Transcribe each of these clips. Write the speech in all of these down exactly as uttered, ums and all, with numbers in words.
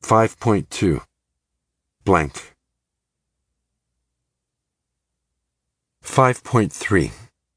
five point two. Blank. five point three.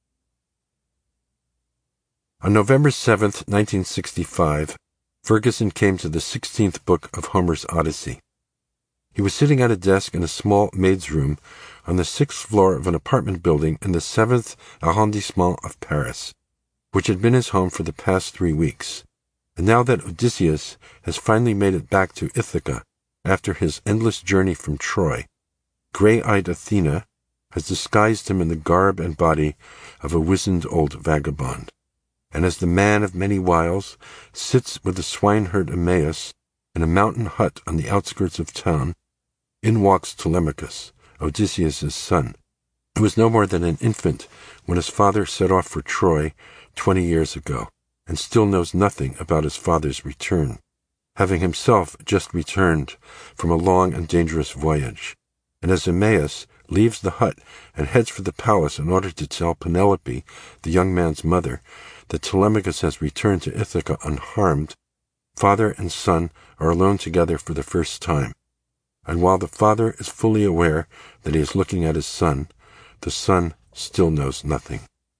On November seventh, nineteen sixty-five, Ferguson came to the sixteenth book of Homer's Odyssey. He was sitting at a desk in a small maid's room on the sixth floor of an apartment building in the seventh arrondissement of Paris, which had been his home for the past three weeks. And now that Odysseus has finally made it back to Ithaca after his endless journey from Troy, gray-eyed Athena has disguised him in the garb and body of a wizened old vagabond. And as the man of many wiles sits with the swineherd Emmaus in a mountain hut on the outskirts of town, in walks Telemachus, Odysseus' son, who was no more than an infant when his father set off for Troy twenty years ago, and still knows nothing about his father's return, having himself just returned from a long and dangerous voyage. And as Emmaus leaves the hut and heads for the palace in order to tell Penelope, the young man's mother, that Telemachus has returned to Ithaca unharmed, father and son are alone together for the first time. And while the father is fully aware that he is looking at his son, the son still knows nothing.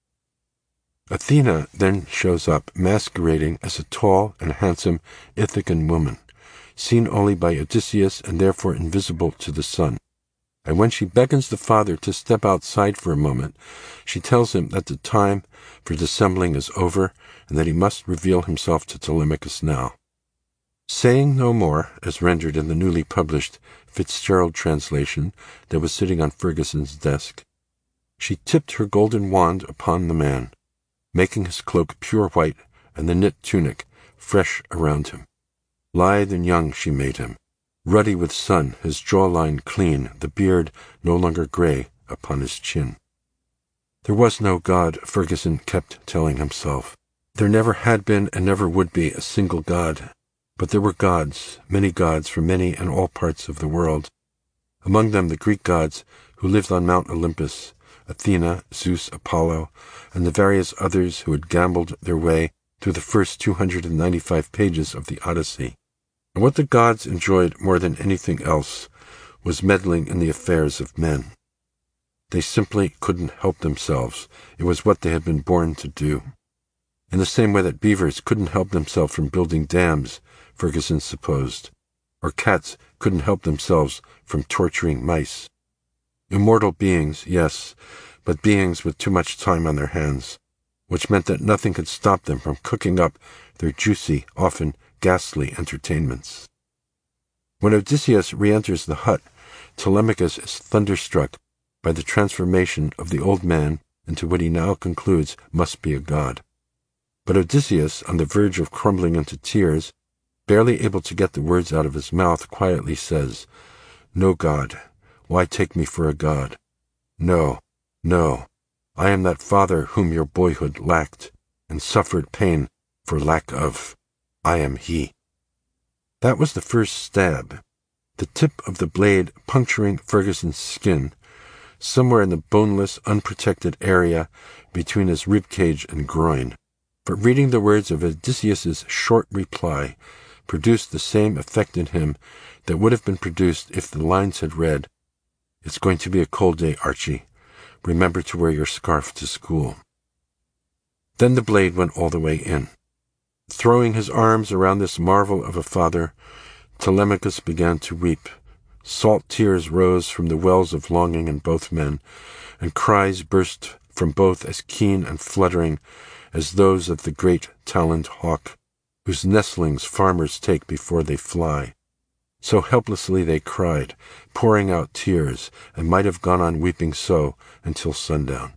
Athena then shows up, masquerading as a tall and handsome Ithacan woman, seen only by Odysseus and therefore invisible to the son. And when she beckons the father to step outside for a moment, she tells him that the time for dissembling is over and that he must reveal himself to Telemachus now. Saying no more, as rendered in the newly published Fitzgerald translation that was sitting on Ferguson's desk, she tipped her golden wand upon the man, making his cloak pure white and the knit tunic fresh around him. Lithe and young she made him, ruddy with sun, his jawline clean, the beard no longer gray upon his chin. There was no God, Ferguson kept telling himself. There never had been and never would be a single God. But there were gods, many gods from many and all parts of the world. Among them the Greek gods who lived on Mount Olympus, Athena, Zeus, Apollo, and the various others who had gambled their way through the first two hundred ninety-five pages of the Odyssey. And what the gods enjoyed more than anything else was meddling in the affairs of men. They simply couldn't help themselves. It was what they had been born to do. In the same way that beavers couldn't help themselves from building dams, Ferguson supposed, or cats couldn't help themselves from torturing mice. Immortal beings, yes, but beings with too much time on their hands, which meant that nothing could stop them from cooking up their juicy, often ghastly entertainments. When Odysseus re-enters the hut, Telemachus is thunderstruck by the transformation of the old man into what he now concludes must be a god. But Odysseus, on the verge of crumbling into tears, barely able to get the words out of his mouth, quietly says, "No god. Why take me for a god? No, no. I am that father whom your boyhood lacked, and suffered pain for lack of. I am he." That was the first stab, the tip of the blade puncturing Ferguson's skin, somewhere in the boneless, unprotected area between his ribcage and groin. But reading the words of Odysseus's short reply produced the same effect in him that would have been produced if the lines had read, "It's going to be a cold day, Archie. Remember to wear your scarf to school." Then the blade went all the way in. Throwing his arms around this marvel of a father, Telemachus began to weep. Salt tears rose from the wells of longing in both men, and cries burst from both as keen and fluttering as those of the great taloned hawk, whose nestlings farmers take before they fly. So helplessly they cried, pouring out tears, and might have gone on weeping so until sundown.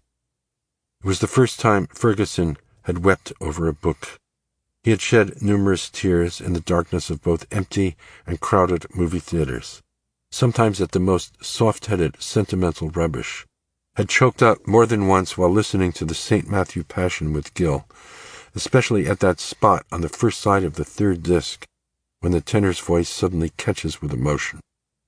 It was the first time Ferguson had wept over a book. He had shed numerous tears in the darkness of both empty and crowded movie theaters, sometimes at the most soft-headed, sentimental rubbish, had choked up more than once while listening to the Saint Matthew Passion with Gil, especially at that spot on the first side of the third disc, when the tenor's voice suddenly catches with emotion.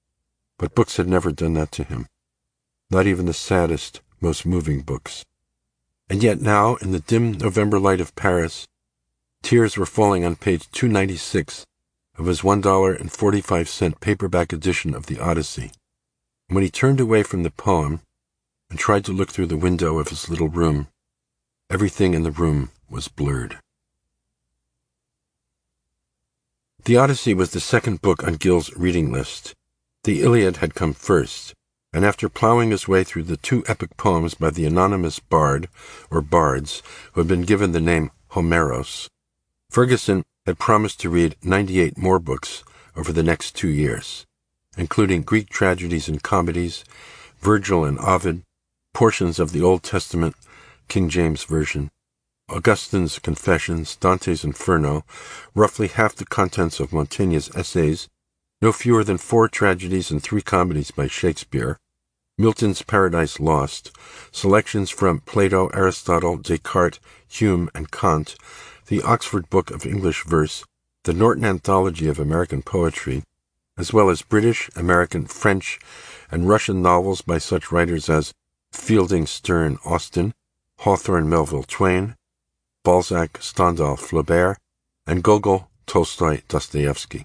But books had never done that to him, not even the saddest, most moving books. And yet now, in the dim November light of Paris, tears were falling on page two ninety-six of his one dollar and forty-five cent paperback edition of the Odyssey. When he turned away from the poem and tried to look through the window of his little room, everything in the room was blurred. The Odyssey was the second book on Gil's reading list. The Iliad had come first, and after plowing his way through the two epic poems by the anonymous bard, or bards, who had been given the name Homeros, Ferguson had promised to read ninety-eight more books over the next two years, including Greek tragedies and comedies, Virgil and Ovid, portions of the Old Testament, King James Version, Augustine's Confessions, Dante's Inferno, roughly half the contents of Montaigne's essays, no fewer than four tragedies and three comedies by Shakespeare, Milton's Paradise Lost, selections from Plato, Aristotle, Descartes, Hume, and Kant, the Oxford Book of English Verse, the Norton Anthology of American Poetry, as well as British, American, French, and Russian novels by such writers as Fielding, Sterne, Austen, Hawthorne, Melville, Twain, Balzac, Stendhal, Flaubert, and Gogol, Tolstoy, Dostoevsky.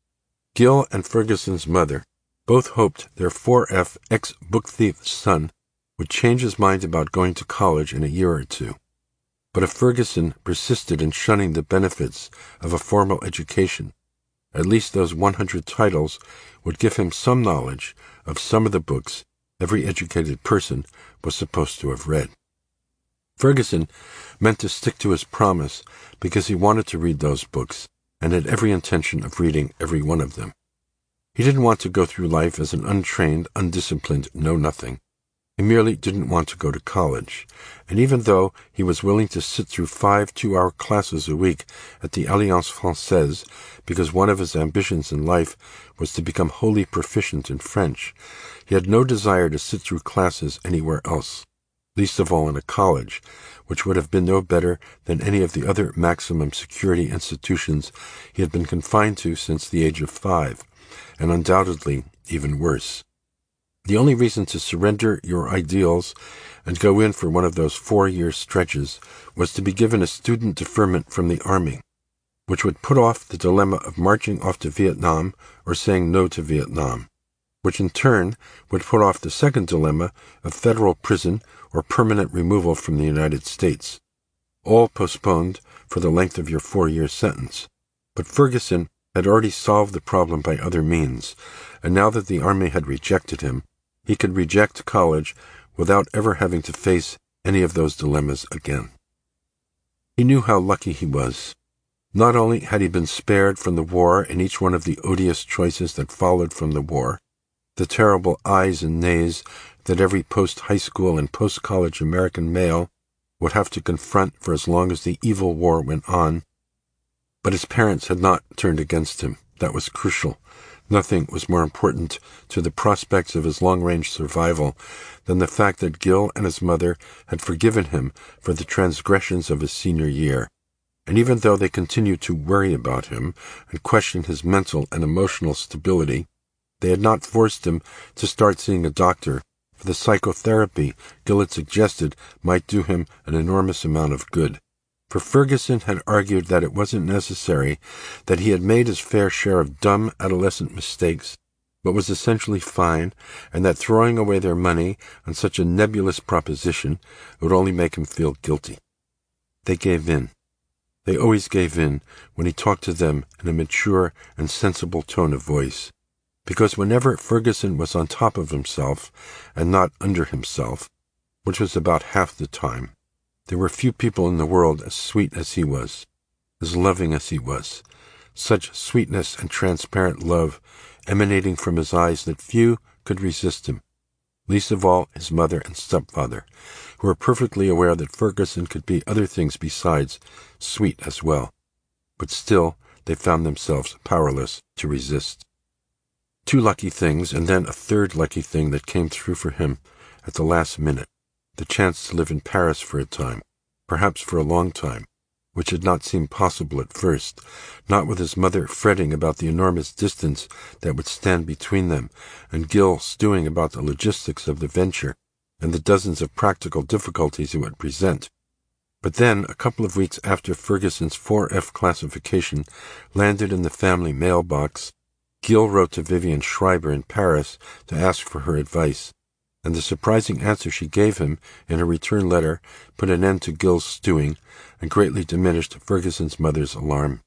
Gil and Ferguson's mother both hoped their four F ex-book thief son would change his mind about going to college in a year or two. But if Ferguson persisted in shunning the benefits of a formal education, at least those one hundred titles would give him some knowledge of some of the books every educated person was supposed to have read. Ferguson meant to stick to his promise because he wanted to read those books and had every intention of reading every one of them. He didn't want to go through life as an untrained, undisciplined know-nothing. He merely didn't want to go to college, and even though he was willing to sit through five two-hour classes a week at the Alliance Française because one of his ambitions in life was to become wholly proficient in French, he had no desire to sit through classes anywhere else, least of all in a college, which would have been no better than any of the other maximum security institutions he had been confined to since the age of five, and undoubtedly even worse. The only reason to surrender your ideals and go in for one of those four-year stretches was to be given a student deferment from the Army, which would put off the dilemma of marching off to Vietnam or saying no to Vietnam, which in turn would put off the second dilemma of federal prison or permanent removal from the United States, all postponed for the length of your four-year sentence. But Ferguson had already solved the problem by other means, and now that the Army had rejected him, he could reject college without ever having to face any of those dilemmas again. He knew how lucky he was. Not only had he been spared from the war and each one of the odious choices that followed from the war, the terrible ayes and nays that every post-high school and post-college American male would have to confront for as long as the evil war went on, but his parents had not turned against him. That was crucial. Nothing was more important to the prospects of his long-range survival than the fact that Gil and his mother had forgiven him for the transgressions of his senior year. And even though they continued to worry about him and question his mental and emotional stability, they had not forced him to start seeing a doctor, for the psychotherapy Gil had suggested might do him an enormous amount of good. For Ferguson had argued that it wasn't necessary, that he had made his fair share of dumb adolescent mistakes, but was essentially fine, and that throwing away their money on such a nebulous proposition would only make him feel guilty. They gave in. They always gave in when he talked to them in a mature and sensible tone of voice, because whenever Ferguson was on top of himself and not under himself, which was about half the time, there were few people in the world as sweet as he was, as loving as he was, such sweetness and transparent love emanating from his eyes that few could resist him, least of all his mother and stepfather, who were perfectly aware that Ferguson could be other things besides sweet as well, but still they found themselves powerless to resist. Two lucky things, and then a third lucky thing that came through for him at the last minute. The chance to live in Paris for a time, perhaps for a long time, which had not seemed possible at first, not with his mother fretting about the enormous distance that would stand between them, and Gil stewing about the logistics of the venture and the dozens of practical difficulties it would present. But then, a couple of weeks after Ferguson's four F classification landed in the family mailbox, Gil wrote to Vivian Schreiber in Paris to ask for her advice, and the surprising answer she gave him in a return letter put an end to Gil's stewing and greatly diminished Ferguson's mother's alarm.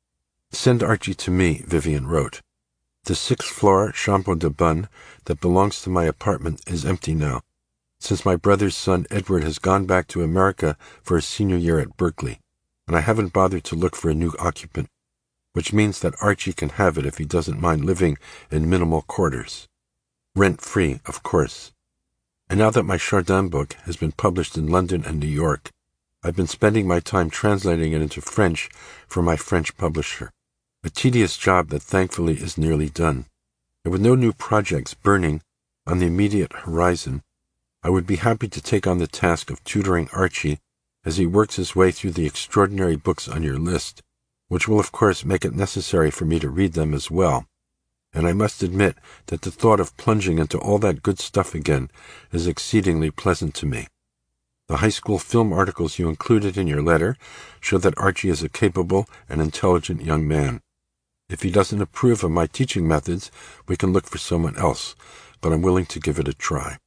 "Send Archie to me," Vivian wrote. "The sixth-floor chambre de bonne that belongs to my apartment is empty now, since my brother's son Edward has gone back to America for his senior year at Berkeley, and I haven't bothered to look for a new occupant, which means that Archie can have it if he doesn't mind living in minimal quarters. Rent-free, of course. And now that my Chardin book has been published in London and New York, I've been spending my time translating it into French for my French publisher, a tedious job that thankfully is nearly done. And with no new projects burning on the immediate horizon, I would be happy to take on the task of tutoring Archie as he works his way through the extraordinary books on your list, which will of course make it necessary for me to read them as well. And I must admit that the thought of plunging into all that good stuff again is exceedingly pleasant to me. The high school film articles you included in your letter show that Archie is a capable and intelligent young man. If he doesn't approve of my teaching methods, we can look for someone else, but I'm willing to give it a try."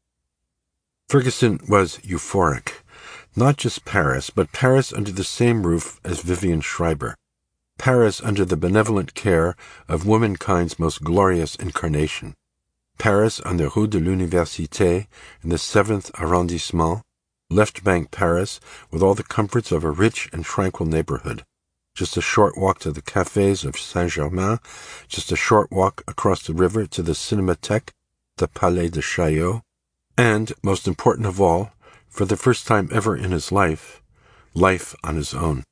Ferguson was euphoric. Not just Paris, but Paris under the same roof as Vivian Schreiber. Paris under the benevolent care of womankind's most glorious incarnation. Paris on the Rue de l'Université in the seventh arrondissement, left bank Paris with all the comforts of a rich and tranquil neighborhood. Just a short walk to the cafés of Saint-Germain, just a short walk across the river to the Cinémathèque, the Palais de Chaillot, and, most important of all, for the first time ever in his life, life on his own.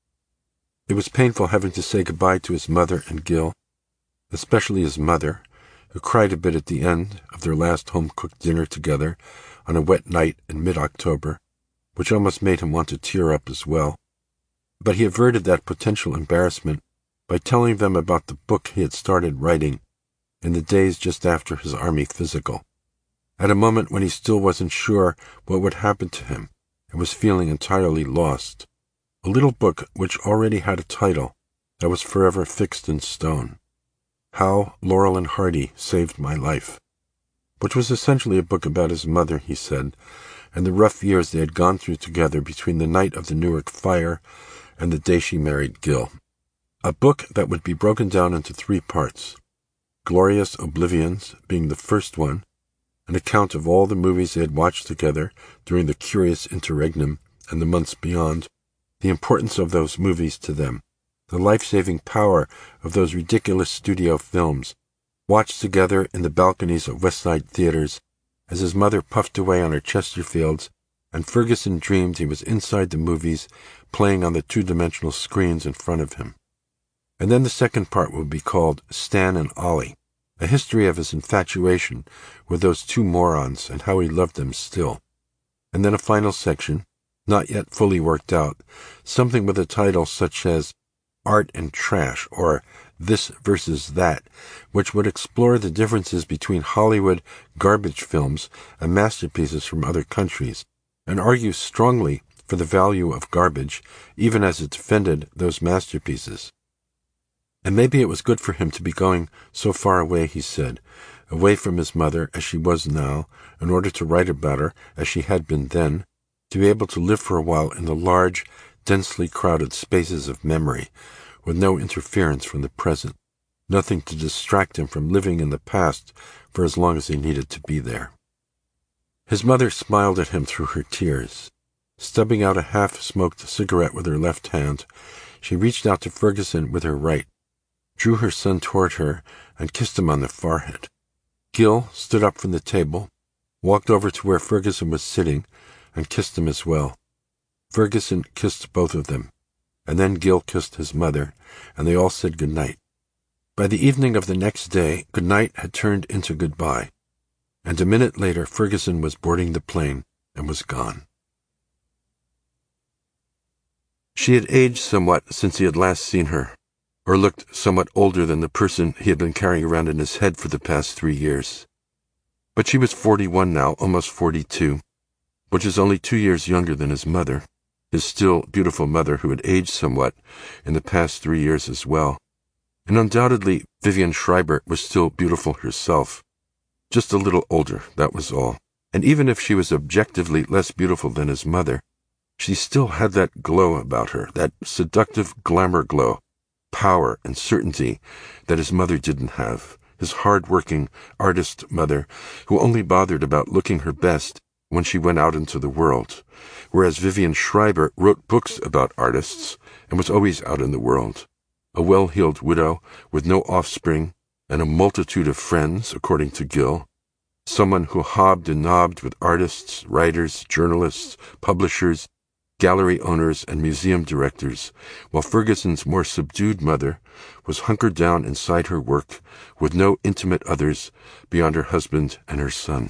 It was painful having to say goodbye to his mother and Gil, especially his mother, who cried a bit at the end of their last home-cooked dinner together on a wet night in mid-October, which almost made him want to tear up as well. But he averted that potential embarrassment by telling them about the book he had started writing in the days just after his army physical, at a moment when he still wasn't sure what would happen to him and was feeling entirely lost. A little book which already had a title that was forever fixed in stone. How Laurel and Hardy Saved My Life, which was essentially a book about his mother, he said, and the rough years they had gone through together between the night of the Newark fire and the day she married Gil. A book that would be broken down into three parts. Glorious Oblivions being the first one, an account of all the movies they had watched together during the curious interregnum and the months beyond, the importance of those movies to them, the life-saving power of those ridiculous studio films, watched together in the balconies of West Side theaters as his mother puffed away on her Chesterfields, and Ferguson dreamed he was inside the movies playing on the two-dimensional screens in front of him. And then the second part would be called Stan and Ollie, a history of his infatuation with those two morons and how he loved them still. And then a final section, not yet fully worked out, something with a title such as Art and Trash, or This versus That, which would explore the differences between Hollywood garbage films and masterpieces from other countries, and argue strongly for the value of garbage, even as it defended those masterpieces. And maybe it was good for him to be going so far away, he said, away from his mother as she was now, in order to write about her as she had been then, to be able to live for a while in the large, densely crowded spaces of memory, with no interference from the present, nothing to distract him from living in the past for as long as he needed to be there. His mother smiled at him through her tears. Stubbing out a half-smoked cigarette with her left hand, she reached out to Ferguson with her right, drew her son toward her, and kissed him on the forehead. Gil stood up from the table, walked over to where Ferguson was sitting, and kissed him as well. Ferguson kissed both of them, and then Gil kissed his mother, and they all said good night. By the evening of the next day, good night had turned into goodbye, and a minute later Ferguson was boarding the plane and was gone. She had aged somewhat since he had last seen her, or looked somewhat older than the person he had been carrying around in his head for the past three years. But she was forty-one now, almost forty-two, which is only two years younger than his mother, his still beautiful mother who had aged somewhat in the past three years as well. And undoubtedly, Vivian Schreiber was still beautiful herself. Just a little older, that was all. And even if she was objectively less beautiful than his mother, she still had that glow about her, that seductive glamour glow, power and certainty that his mother didn't have, his hard-working artist mother who only bothered about looking her best when she went out into the world, whereas Vivian Schreiber wrote books about artists and was always out in the world. A well-heeled widow with no offspring and a multitude of friends, according to Gill, someone who hobbed and nobbed with artists, writers, journalists, publishers, gallery owners, and museum directors, while Ferguson's more subdued mother was hunkered down inside her work with no intimate others beyond her husband and her son.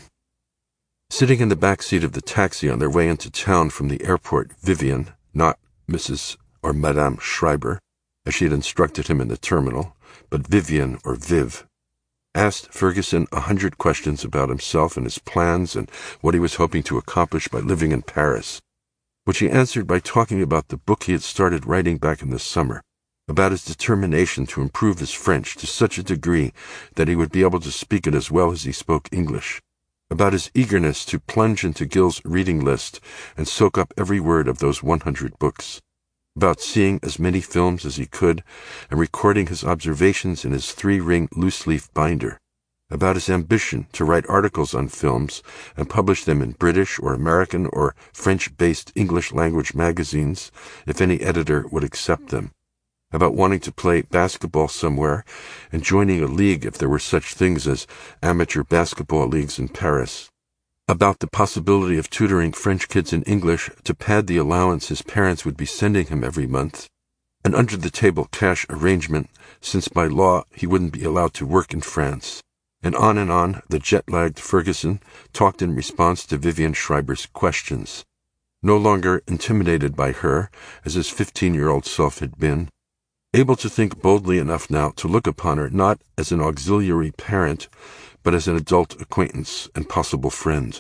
Sitting in the back seat of the taxi on their way into town from the airport, Vivian, not Missus or Madame Schreiber, as she had instructed him in the terminal, but Vivian or Viv, asked Ferguson a hundred questions about himself and his plans and what he was hoping to accomplish by living in Paris, which he answered by talking about the book he had started writing back in the summer, about his determination to improve his French to such a degree that he would be able to speak it as well as he spoke English, about his eagerness to plunge into Gill's reading list and soak up every word of those one hundred books, about seeing as many films as he could and recording his observations in his three-ring loose-leaf binder, about his ambition to write articles on films and publish them in British or American or French-based English-language magazines if any editor would accept them, about wanting to play basketball somewhere and joining a league if there were such things as amateur basketball leagues in Paris, about the possibility of tutoring French kids in English to pad the allowance his parents would be sending him every month, an under-the-table cash arrangement since by law he wouldn't be allowed to work in France, and on and on the jet-lagged Ferguson talked in response to Vivian Schreiber's questions, no longer intimidated by her as his fifteen-year-old self had been, able to think boldly enough now to look upon her not as an auxiliary parent, but as an adult acquaintance and possible friend.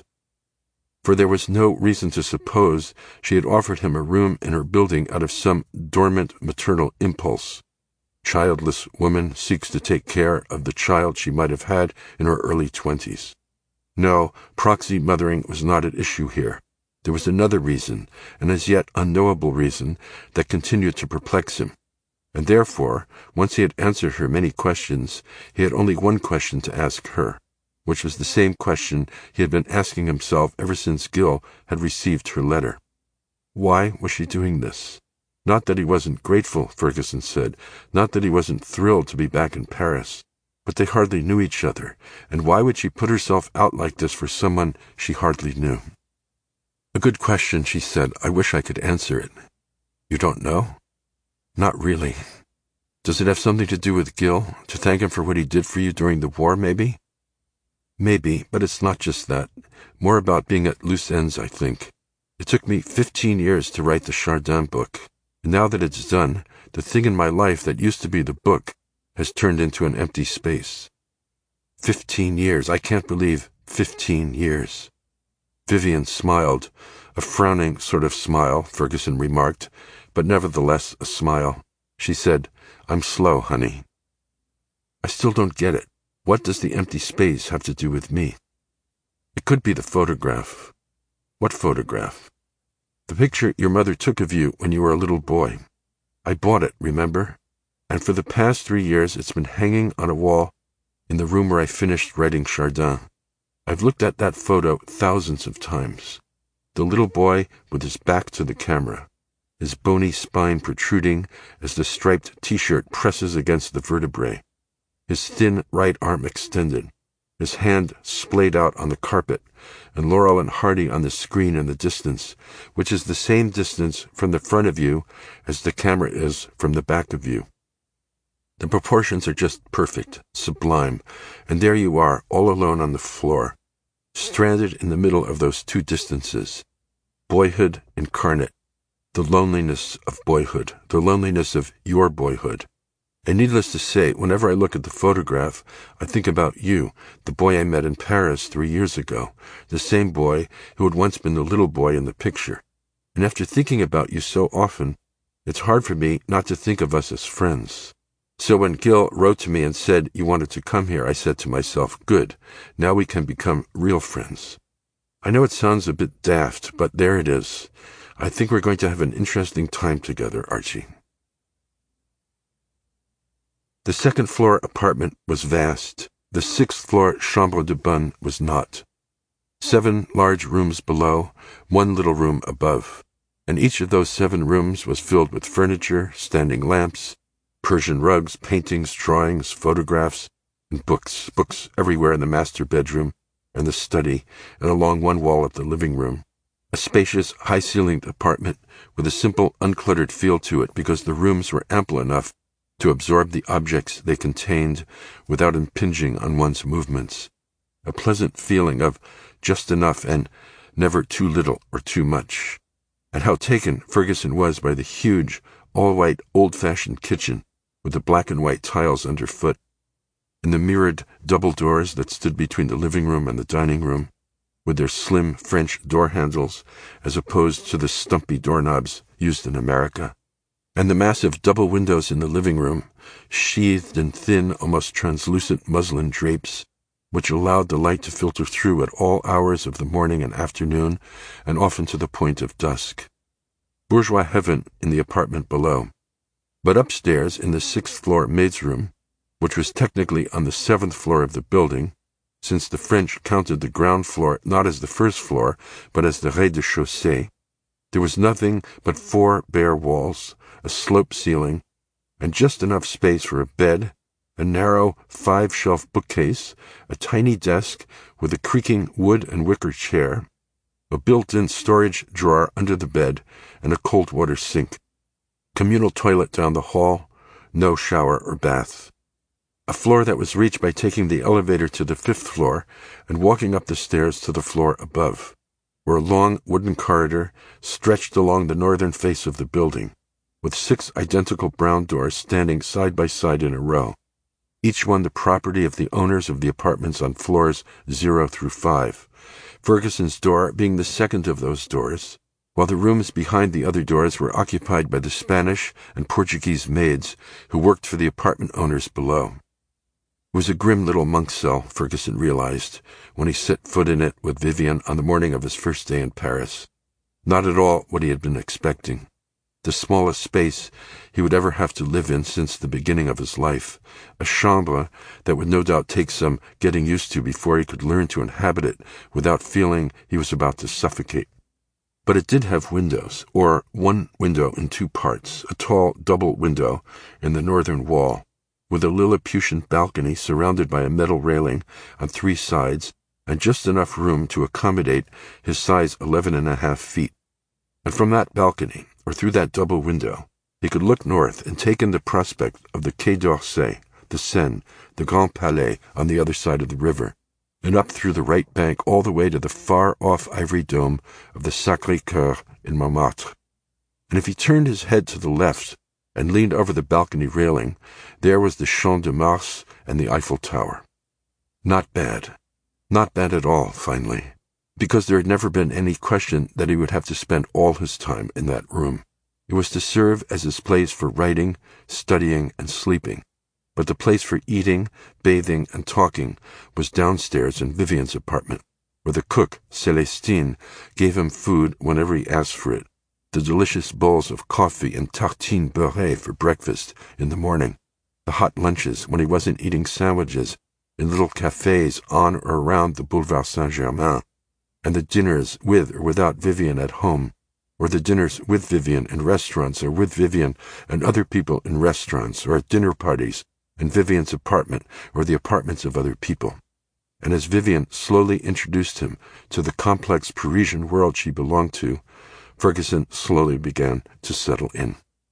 For there was no reason to suppose she had offered him a room in her building out of some dormant maternal impulse. Childless woman seeks to take care of the child she might have had in her early twenties. No, proxy mothering was not at issue here. There was another reason, an as yet unknowable reason, that continued to perplex him. And therefore, once he had answered her many questions, he had only one question to ask her, which was the same question he had been asking himself ever since Gill had received her letter. Why was she doing this? Not that he wasn't grateful, Ferguson said, not that he wasn't thrilled to be back in Paris, but they hardly knew each other, and why would she put herself out like this for someone she hardly knew? A good question, she said. I wish I could answer it. You don't know? Not really. Does it have something to do with Gill? To thank him for what he did for you during the war, maybe? Maybe, but it's not just that. More about being at loose ends, I think. It took me fifteen years to write the Chardin book, and now that it's done, the thing in my life that used to be the book has turned into an empty space. Fifteen years. I can't believe fifteen years. Vivian smiled, a frowning sort of smile, Ferguson remarked, but nevertheless a smile. She said, I'm slow, honey. I still don't get it. What does the empty space have to do with me? It could be the photograph. What photograph? The picture your mother took of you when you were a little boy. I bought it, remember? And for the past three years it's been hanging on a wall in the room where I finished writing Chardin. I've looked at that photo thousands of times. The little boy with his back to the camera, his bony spine protruding as the striped T-shirt presses against the vertebrae, his thin right arm extended, his hand splayed out on the carpet, and Laurel and Hardy on the screen in the distance, which is the same distance from the front of you as the camera is from the back of you. The proportions are just perfect, sublime, and there you are, all alone on the floor, stranded in the middle of those two distances. Boyhood incarnate, the loneliness of boyhood, the loneliness of your boyhood. And needless to say, whenever I look at the photograph, I think about you, the boy I met in Paris three years ago, the same boy who had once been the little boy in the picture. and after thinking about you so often, it's hard for me not to think of us as friends. So when Gil wrote to me and said you wanted to come here, I said to myself, good, now we can become real friends. I know it sounds a bit daft, but there it is. I think we're going to have an interesting time together, Archie. The second floor apartment was vast. The sixth floor chambre de bonne was not. Seven large rooms below, one little room above, and each of those seven rooms was filled with furniture, standing lamps, Persian rugs, paintings, drawings, photographs, and books, books everywhere in the master bedroom and the study and along one wall of the living room. A spacious, high-ceilinged apartment with a simple, uncluttered feel to it because the rooms were ample enough to absorb the objects they contained without impinging on one's movements. A pleasant feeling of just enough and never too little or too much. And how taken Ferguson was by the huge, all-white, old-fashioned kitchen with the black and white tiles underfoot, and the mirrored double doors that stood between the living room and the dining room, with their slim French door handles as opposed to the stumpy doorknobs used in America, and the massive double windows in the living room, sheathed in thin, almost translucent muslin drapes, which allowed the light to filter through at all hours of the morning and afternoon, and often to the point of dusk. Bourgeois heaven in the apartment below. But upstairs in the sixth floor maid's room, which was technically on the seventh floor of the building, since the French counted the ground floor not as the first floor, but as the rez-de-chaussée, there was nothing but four bare walls, a slope ceiling, and just enough space for a bed, a narrow five-shelf bookcase, a tiny desk with a creaking wood and wicker chair, a built-in storage drawer under the bed, and a cold water sink. Communal toilet down the hall, no shower or bath. A floor that was reached by taking the elevator to the fifth floor and walking up the stairs to the floor above, where a long wooden corridor stretched along the northern face of the building, with six identical brown doors standing side by side in a row, each one the property of the owners of the apartments on floors zero through five, Ferguson's door being the second of those doors, while the rooms behind the other doors were occupied by the Spanish and Portuguese maids who worked for the apartment owners below. It was a grim little monk cell, Ferguson realized, when he set foot in it with Vivian on the morning of his first day in Paris. Not at all what he had been expecting. The smallest space he would ever have to live in since the beginning of his life, a chambre that would no doubt take some getting used to before he could learn to inhabit it without feeling he was about to suffocate. But it did have windows, or one window in two parts, a tall double window in the northern wall, with a Lilliputian balcony surrounded by a metal railing on three sides, and just enough room to accommodate his size eleven and a half feet. And from that balcony, or through that double window, he could look north and take in the prospect of the Quai d'Orsay, the Seine, the Grand Palais on the other side of the river, and up through the right bank all the way to the far-off ivory dome of the Sacré-Cœur in Montmartre. And if he turned his head to the left and leaned over the balcony railing, there was the Champ de Mars and the Eiffel Tower. Not bad. Not bad at all, finally, because there had never been any question that he would have to spend all his time in that room. It was to serve as his place for writing, studying, and sleeping. But the place for eating, bathing, and talking was downstairs in Vivian's apartment, where the cook, Célestine, gave him food whenever he asked for it, the delicious bowls of coffee and tartines beurrées for breakfast in the morning, the hot lunches when he wasn't eating sandwiches in little cafes on or around the Boulevard Saint-Germain, and the dinners with or without Vivian at home, or the dinners with Vivian in restaurants or with Vivian and other people in restaurants or at dinner parties in Vivian's apartment or the apartments of other people. And as Vivian slowly introduced him to the complex Parisian world she belonged to, Ferguson slowly began to settle in.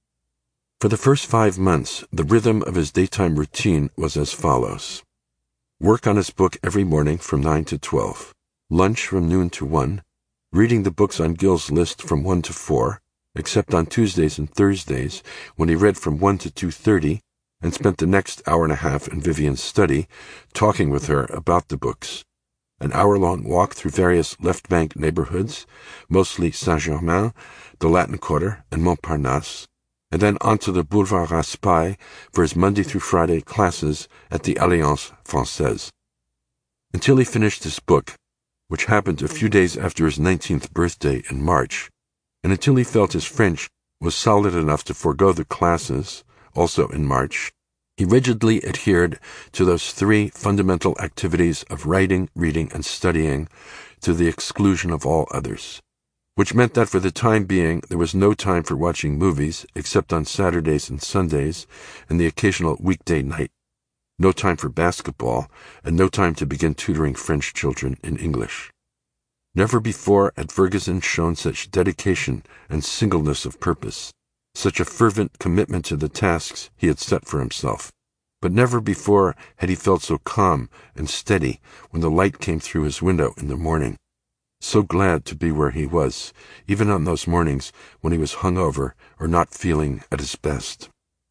For the first five months, the rhythm of his daytime routine was as follows. Work on his book every morning from nine to twelve, lunch from noon to one, reading the books on Gil's list from one to four, except on Tuesdays and Thursdays, when he read from one to two thirty, and spent the next hour and a half in Vivian's study, talking with her about the books. an hour-long walk through various left-bank neighborhoods, mostly Saint-Germain, the Latin Quarter, and Montparnasse, and then onto the Boulevard Raspail for his Monday through Friday classes at the Alliance Française. Until he finished his book, which happened a few days after his nineteenth birthday in March, and until he felt his French was solid enough to forego the classes, also in March, he rigidly adhered to those three fundamental activities of writing, reading, and studying to the exclusion of all others, which meant that for the time being there was no time for watching movies except on Saturdays and Sundays and the occasional weekday night, no time for basketball, and no time to begin tutoring French children in English. Never before had Ferguson shown such dedication and singleness of purpose, such a fervent commitment to the tasks he had set for himself. But never before had he felt so calm and steady when the light came through his window in the morning, so glad to be where he was, even on those mornings when he was hungover or not feeling at his best.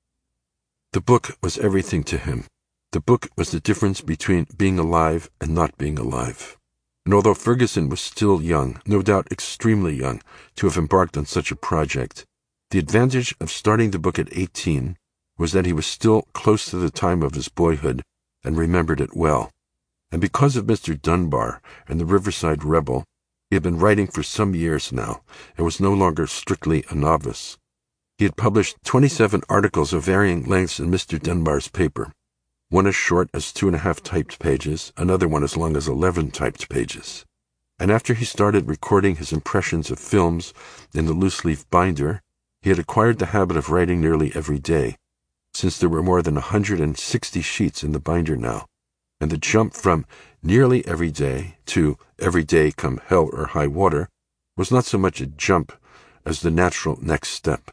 The book was everything to him. The book was the difference between being alive and not being alive. And although Ferguson was still young, no doubt extremely young, to have embarked on such a project, the advantage of starting the book at eighteen was that he was still close to the time of his boyhood and remembered it well. And because of Mister Dunbar and the Riverside Rebel, he had been writing for some years now and was no longer strictly a novice. He had published twenty-seven articles of varying lengths in Mister Dunbar's paper, one as short as two and a half typed pages, another one as long as eleven typed pages. And after he started recording his impressions of films in the loose-leaf binder, he had acquired the habit of writing nearly every day, since there were more than a hundred and sixty sheets in the binder now, and the jump from nearly every day to every day come hell or high water was not so much a jump as the natural next step.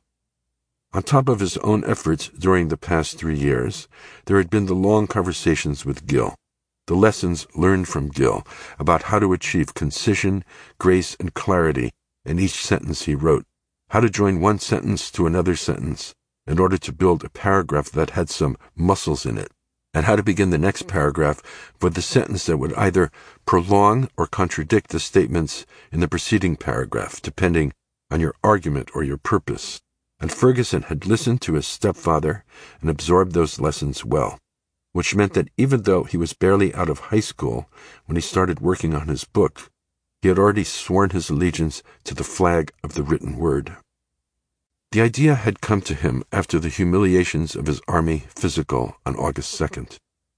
On top of his own efforts during the past three years, there had been the long conversations with Gil, the lessons learned from Gil about how to achieve concision, grace, and clarity in each sentence he wrote, how to join one sentence to another sentence in order to build a paragraph that had some muscles in it, and how to begin the next paragraph with the sentence that would either prolong or contradict the statements in the preceding paragraph, depending on your argument or your purpose. And Ferguson had listened to his stepfather and absorbed those lessons well, which meant that even though he was barely out of high school when he started working on his book, he had already sworn his allegiance to the flag of the written word. The idea had come to him after the humiliations of his army physical on August second.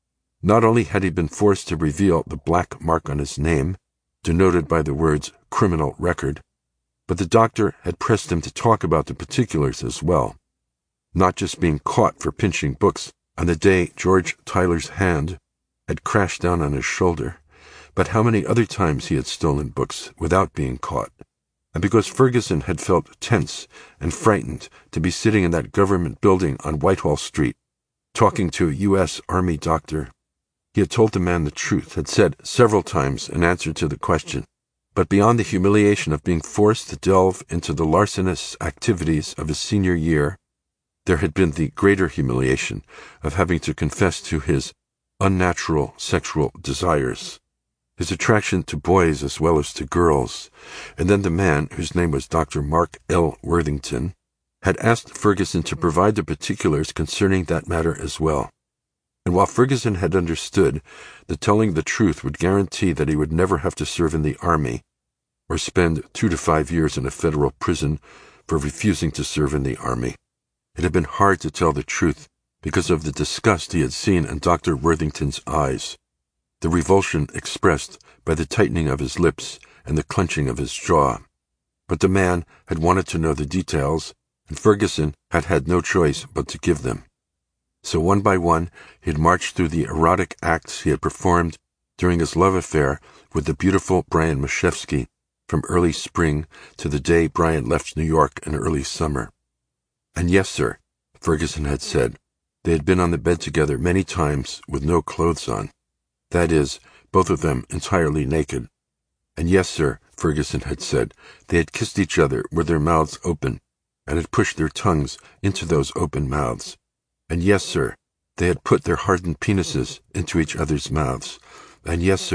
Not only had he been forced to reveal the black mark on his name, denoted by the words criminal record, but the doctor had pressed him to talk about the particulars as well, not just being caught for pinching books on the day George Tyler's hand had crashed down on his shoulder, but how many other times he had stolen books without being caught. And because Ferguson had felt tense and frightened to be sitting in that government building on Whitehall Street, talking to a U S Army doctor, he had told the man the truth, had said several times in answer to the question. But beyond the humiliation of being forced to delve into the larcenous activities of his senior year, there had been the greater humiliation of having to confess to his unnatural sexual desires, his attraction to boys as well as to girls, and then the man, whose name was Doctor Mark L. Worthington, had asked Ferguson to provide the particulars concerning that matter as well. And while Ferguson had understood that telling the truth would guarantee that he would never have to serve in the army, or spend two to five years in a federal prison for refusing to serve in the army, it had been hard to tell the truth because of the disgust he had seen in Doctor Worthington's eyes, the revulsion expressed by the tightening of his lips and the clenching of his jaw. But the man had wanted to know the details, and Ferguson had had no choice but to give them. So one by one, he had marched through the erotic acts he had performed during his love affair with the beautiful Brian Mashevsky from early spring to the day Brian left New York in early summer. And yes, sir, Ferguson had said, they had been on the bed together many times with no clothes on. That is, both of them entirely naked. And yes, sir, Ferguson had said, they had kissed each other with their mouths open and had pushed their tongues into those open mouths. And yes, sir, they had put their hardened penises into each other's mouths. And yes, sir,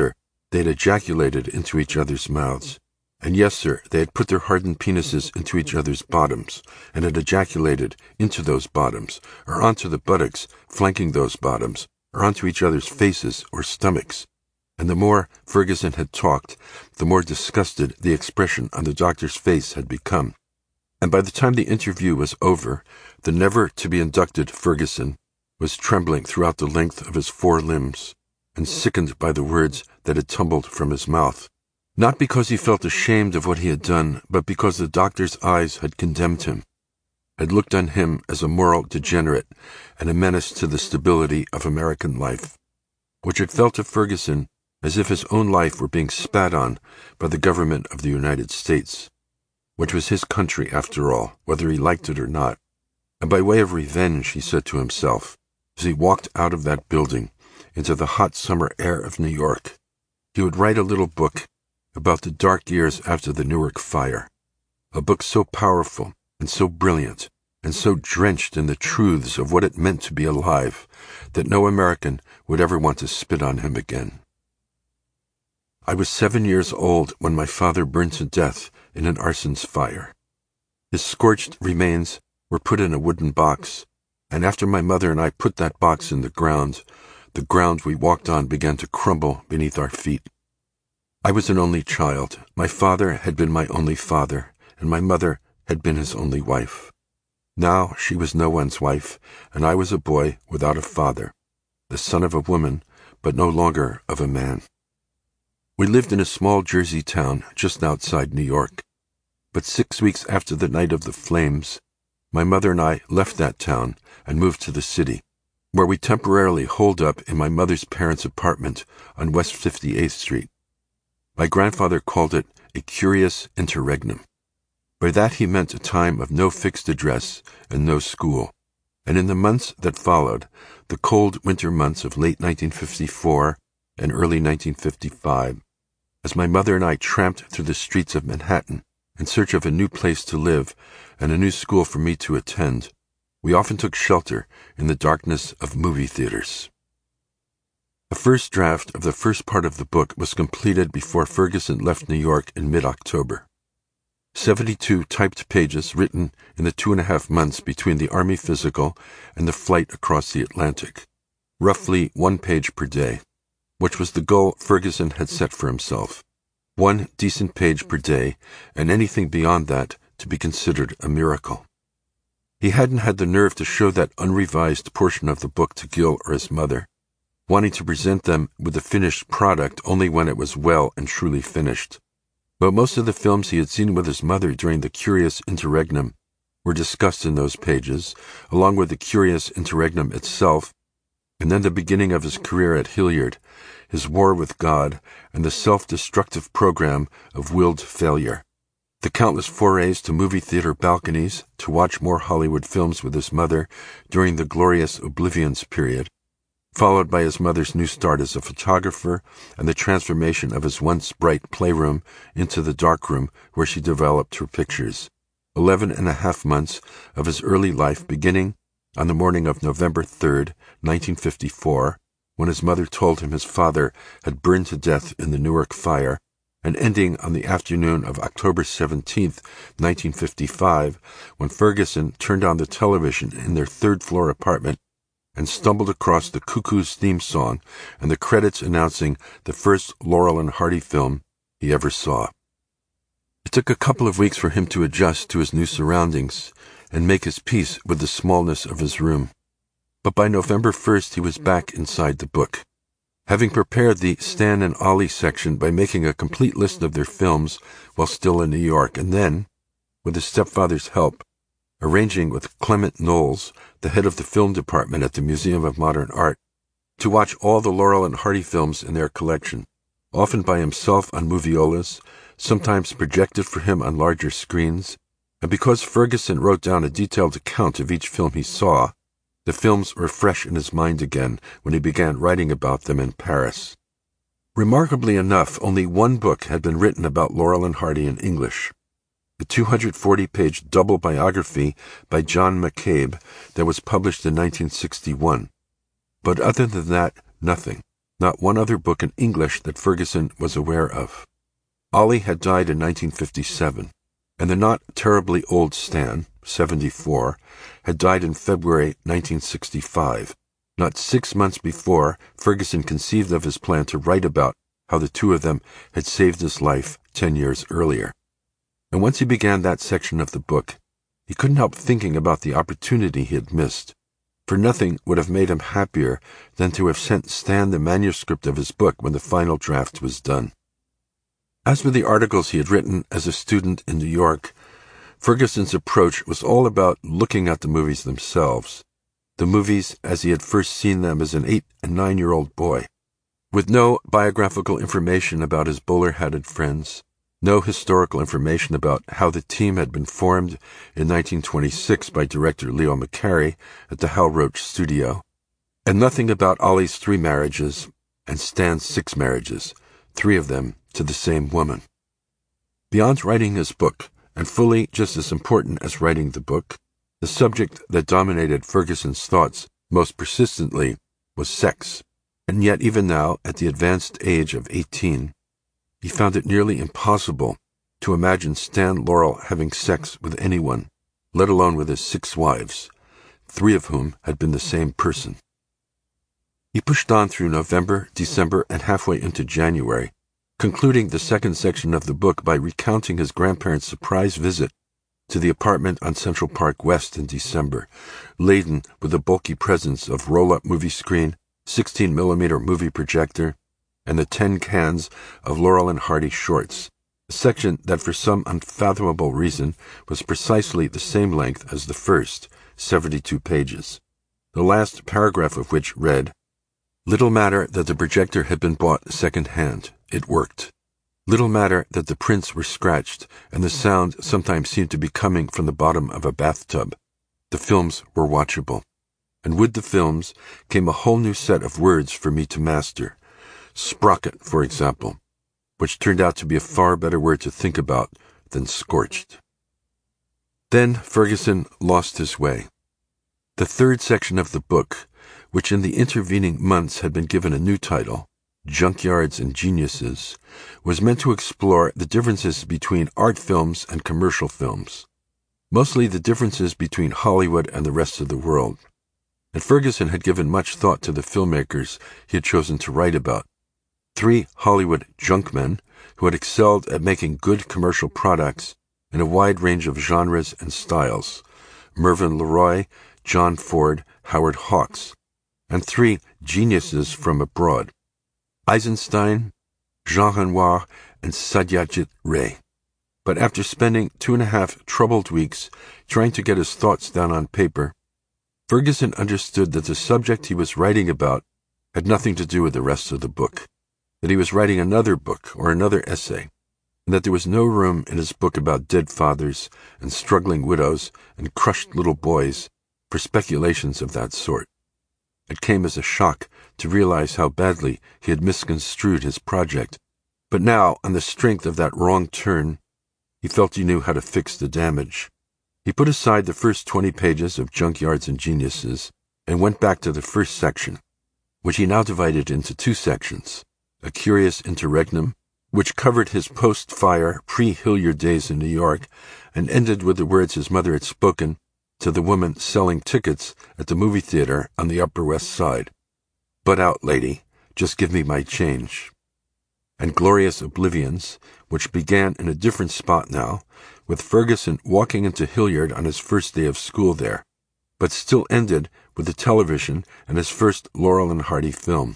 They had ejaculated into each other's mouths. And yes, sir, they had put their hardened penises into each other's bottoms, and had ejaculated into those bottoms, or onto the buttocks flanking those bottoms, or onto each other's faces or stomachs. And the more Ferguson had talked, the more disgusted the expression on the doctor's face had become. And by the time the interview was over, the never-to-be-inducted Ferguson was trembling throughout the length of his four limbs, and sickened by the words that had tumbled from his mouth. Not because he felt ashamed of what he had done, but because the doctor's eyes had condemned him, had looked on him as a moral degenerate and a menace to the stability of American life, which had felt to Ferguson as if his own life were being spat on by the government of the United States, which was his country after all, whether he liked it or not. And by way of revenge, he said to himself, as he walked out of that building into the hot summer air of New York, he would write a little book about the dark years after the Newark fire, a book so powerful and so brilliant and so drenched in the truths of what it meant to be alive that no American would ever want to spit on him again. I was seven years old when my father burned to death in an arson's fire. His scorched remains were put in a wooden box, and after my mother and I put that box in the ground, the ground we walked on began to crumble beneath our feet. I was an only child. My father had been my only father, and my mother had been his only wife. Now she was no one's wife, and I was a boy without a father, the son of a woman, but no longer of a man. We lived in a small Jersey town just outside New York. But six weeks after the night of the flames, my mother and I left that town and moved to the city, where we temporarily holed up in my mother's parents' apartment on West fifty-eighth Street. My grandfather called it a curious interregnum. By that he meant a time of no fixed address and no school, and in the months that followed, the cold winter months of late nineteen fifty-four and early nineteen fifty-five, as my mother and I tramped through the streets of Manhattan in search of a new place to live and a new school for me to attend, we often took shelter in the darkness of movie theaters. The first draft of the first part of the book was completed before Ferguson left New York in mid-October. Seventy-two typed pages written in the two and a half months between the Army physical and the flight across the Atlantic, roughly one page per day, which was the goal Ferguson had set for himself. One decent page per day, and anything beyond that to be considered a miracle. He hadn't had the nerve to show that unrevised portion of the book to Gil or his mother, wanting to present them with the finished product only when it was well and truly finished. But most of the films he had seen with his mother during the curious interregnum were discussed in those pages, along with the curious interregnum itself, and then the beginning of his career at Hilliard, his war with God, and the self-destructive program of willed failure. The countless forays to movie theater balconies to watch more Hollywood films with his mother during the glorious Oblivions period, followed by his mother's new start as a photographer and the transformation of his once bright playroom into the darkroom where she developed her pictures. Eleven and a half months of his early life beginning on the morning of November third, nineteen fifty-four, when his mother told him his father had burned to death in the Newark fire, and ending on the afternoon of October seventeenth, nineteen fifty-five, when Ferguson turned on the television in their third-floor apartment and stumbled across the Cuckoo's theme song and the credits announcing the first Laurel and Hardy film he ever saw. It took a couple of weeks for him to adjust to his new surroundings and make his peace with the smallness of his room. But by November first he was back inside the book, having prepared the Stan and Ollie section by making a complete list of their films while still in New York, and then, with his stepfather's help, arranging with Clement Knowles, the head of the film department at the Museum of Modern Art, to watch all the Laurel and Hardy films in their collection, often by himself on moviolas, sometimes projected for him on larger screens, and because Ferguson wrote down a detailed account of each film he saw, the films were fresh in his mind again when he began writing about them in Paris. Remarkably enough, only one book had been written about Laurel and Hardy in English, the two hundred forty page double biography by John McCabe that was published in nineteen sixty-one. But other than that, nothing. not one other book in English that Ferguson was aware of. Ollie had died in nineteen fifty-seven, and the not terribly old Stan, seventy-four, had died in February nineteen sixty-five. Not six months before, Ferguson conceived of his plan to write about how the two of them had saved his life ten years earlier. And once he began that section of the book, he couldn't help thinking about the opportunity he had missed, for nothing would have made him happier than to have sent Stan the manuscript of his book when the final draft was done. As for the articles he had written as a student in New York, Ferguson's approach was all about looking at the movies themselves, the movies as he had first seen them as an eight and nine-year-old boy, with no biographical information about his bowler-hatted friends, no historical information about how the team had been formed in nineteen twenty-six by director Leo McCarey at the Hal Roach studio, and nothing about Ollie's three marriages and Stan's six marriages, three of them to the same woman. Beyond writing his book, and fully just as important as writing the book, the subject that dominated Ferguson's thoughts most persistently was sex, and yet even now, at the advanced age of eighteen, he found it nearly impossible to imagine Stan Laurel having sex with anyone, let alone with his six wives, three of whom had been the same person. He pushed on through November, December, and halfway into January, concluding the second section of the book by recounting his grandparents' surprise visit to the apartment on Central Park West in December, laden with the bulky presents of roll-up movie screen, sixteen millimeter movie projector, and the ten cans of Laurel and Hardy shorts, a section that for some unfathomable reason was precisely the same length as the first, seventy-two pages, the last paragraph of which read, "Little matter that the projector had been bought second-hand. It worked. Little matter that the prints were scratched, and the sound sometimes seemed to be coming from the bottom of a bathtub. The films were watchable. And with the films came a whole new set of words for me to master. Sprocket, for example, which turned out to be a far better word to think about than scorched." Then Ferguson lost his way. The third section of the book, which in the intervening months had been given a new title, Junkyards and Geniuses, was meant to explore the differences between art films and commercial films, mostly the differences between Hollywood and the rest of the world. And Ferguson had given much thought to the filmmakers he had chosen to write about. Three Hollywood junkmen who had excelled at making good commercial products in a wide range of genres and styles, Mervyn LeRoy, John Ford, Howard Hawks, and three geniuses from abroad, Eisenstein, Jean Renoir, and Satyajit Ray. But after spending two and a half troubled weeks trying to get his thoughts down on paper, Ferguson understood that the subject he was writing about had nothing to do with the rest of the book, that he was writing another book or another essay, and that there was no room in his book about dead fathers and struggling widows and crushed little boys for speculations of that sort. It came as a shock to realize how badly he had misconstrued his project, but now, on the strength of that wrong turn, he felt he knew how to fix the damage. He put aside the first twenty pages of Junkyards and Geniuses and went back to the first section, which he now divided into two sections, a curious interregnum, which covered his post-fire, pre-Hilliard days in New York and ended with the words his mother had spoken to the woman selling tickets at the movie theater on the Upper West Side. "Butt out, lady. Just give me my change." And Glorious Oblivions, which began in a different spot now, with Ferguson walking into Hilliard on his first day of school there, but still ended with the television and his first Laurel and Hardy film.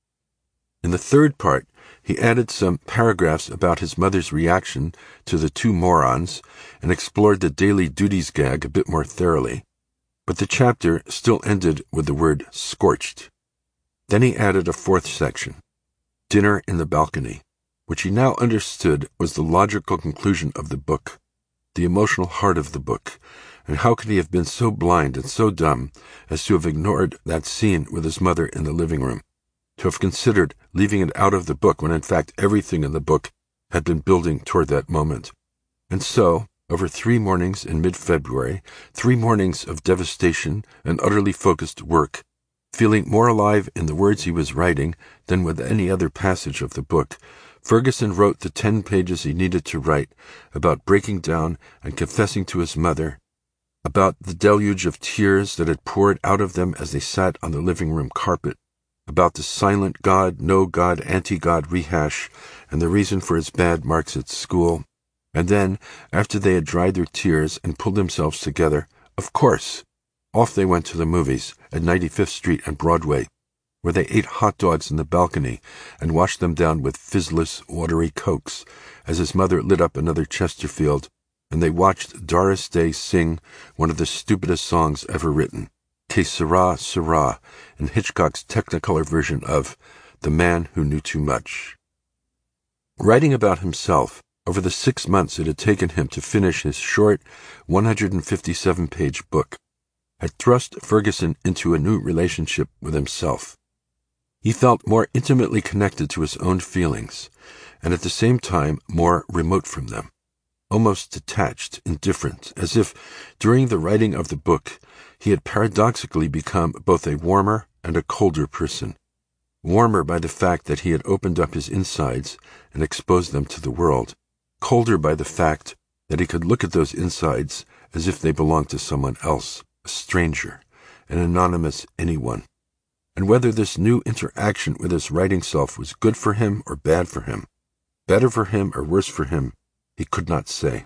In the third part, he added some paragraphs about his mother's reaction to the two morons and explored the daily duties gag a bit more thoroughly, but the chapter still ended with the word scorched. Then he added a fourth section, Dinner in the Balcony, which he now understood was the logical conclusion of the book, the emotional heart of the book, and how could he have been so blind and so dumb as to have ignored that scene with his mother in the living room, to have considered leaving it out of the book when in fact everything in the book had been building toward that moment. And so, over three mornings in mid-February, three mornings of devastation and utterly focused work, Feeling more alive in the words he was writing than with any other passage of the book, Ferguson wrote the ten pages he needed to write about breaking down and confessing to his mother, about the deluge of tears that had poured out of them as they sat on the living room carpet, about the silent God, no God, anti-God rehash and the reason for his bad marks at school. And then, after they had dried their tears and pulled themselves together, of course, off they went to the movies at ninety-fifth Street and Broadway, where they ate hot dogs in the balcony and washed them down with fizzless, watery Cokes, as his mother lit up another Chesterfield, and they watched Doris Day sing one of the stupidest songs ever written, Que Sera, Sera, in Hitchcock's Technicolor version of The Man Who Knew Too Much. Writing about himself, over the six months it had taken him to finish his short one hundred fifty-seven page book, had thrust Ferguson into a new relationship with himself. He felt more intimately connected to his own feelings, and at the same time more remote from them, almost detached, indifferent, as if, during the writing of the book, he had paradoxically become both a warmer and a colder person. Warmer by the fact that he had opened up his insides and exposed them to the world, colder by the fact that he could look at those insides as if they belonged to someone else, a stranger, an anonymous anyone. And whether this new interaction with his writing self was good for him or bad for him, better for him or worse for him, he could not say.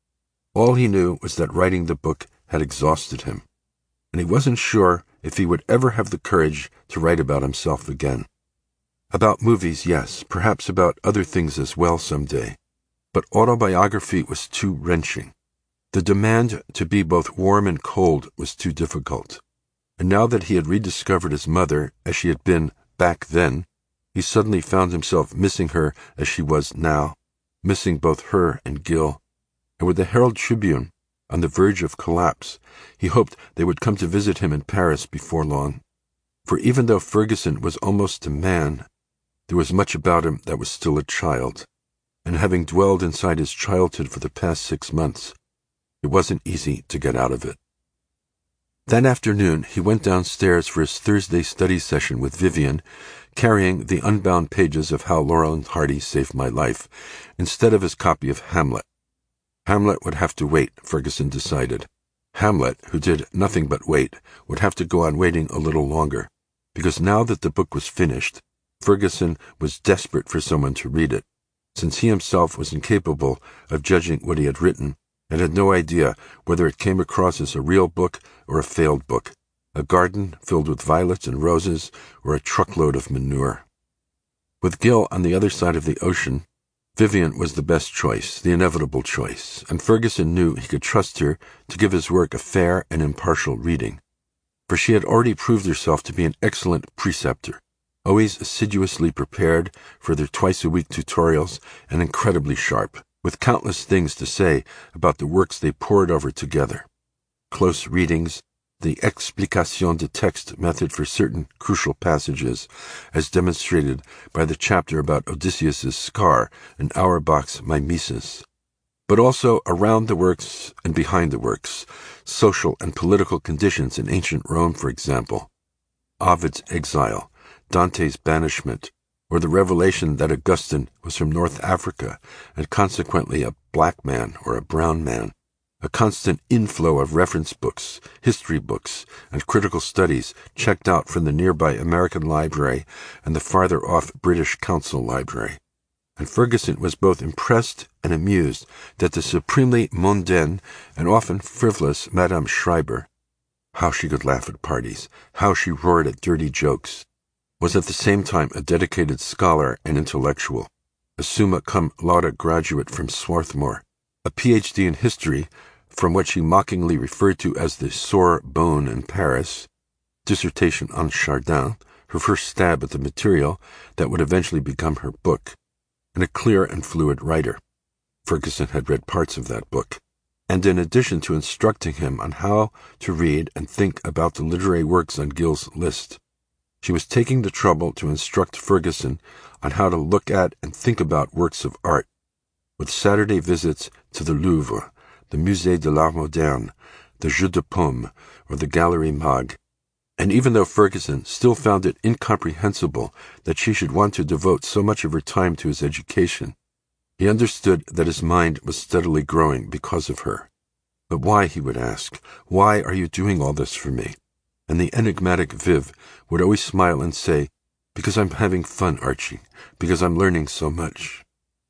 All he knew was that writing the book had exhausted him, and he wasn't sure if he would ever have the courage to write about himself again. About movies, yes, perhaps about other things as well someday, but autobiography was too wrenching. The demand to be both warm and cold was too difficult. And now that he had rediscovered his mother as she had been back then, he suddenly found himself missing her as she was now, missing both her and Gil. And with the Herald Tribune on the verge of collapse, he hoped they would come to visit him in Paris before long. For even though Ferguson was almost a man, there was much about him that was still a child. And having dwelled inside his childhood for the past six months, it wasn't easy to get out of it. That afternoon, he went downstairs for his Thursday study session with Vivian, carrying the unbound pages of How Laurel and Hardy Saved My Life, instead of his copy of Hamlet. Hamlet would have to wait, Ferguson decided. Hamlet, who did nothing but wait, would have to go on waiting a little longer, because now that the book was finished, Ferguson was desperate for someone to read it, since he himself was incapable of judging what he had written, and had no idea whether it came across as a real book or a failed book, a garden filled with violets and roses or a truckload of manure. With Gil on the other side of the ocean, Vivian was the best choice, the inevitable choice, and Ferguson knew he could trust her to give his work a fair and impartial reading, for she had already proved herself to be an excellent preceptor, always assiduously prepared for their twice-a-week tutorials and incredibly sharp, with countless things to say about the works they pored over together. Close readings, the explication de texte method for certain crucial passages, as demonstrated by the chapter about Odysseus's scar and Auerbach's Mimesis, but also around the works and behind the works, social and political conditions in ancient Rome, for example, Ovid's exile, Dante's banishment, or the revelation that Augustine was from North Africa and consequently a black man or a brown man, a constant inflow of reference books, history books, and critical studies checked out from the nearby American Library and the farther-off British Council Library. And Ferguson was both impressed and amused that the supremely mondaine and often frivolous Madame Schreiber, how she could laugh at parties, how she roared at dirty jokes, was at the same time a dedicated scholar and intellectual, a summa cum laude graduate from Swarthmore, a P H D in history from what she mockingly referred to as the Sorbonne in Paris, dissertation on Chardin, her first stab at the material that would eventually become her book, and a clear and fluid writer. Ferguson had read parts of that book, and in addition to instructing him on how to read and think about the literary works on Gil's list, she was taking the trouble to instruct Ferguson on how to look at and think about works of art, with Saturday visits to the Louvre, the Musée de l'Art Moderne, the Jeu de Paume, or the Galerie Mag, And even though Ferguson still found it incomprehensible that she should want to devote so much of her time to his education, he understood that his mind was steadily growing because of her. But why, he would ask, why are you doing all this for me? And the enigmatic Viv would always smile and say, because I'm having fun, Archie, because I'm learning so much.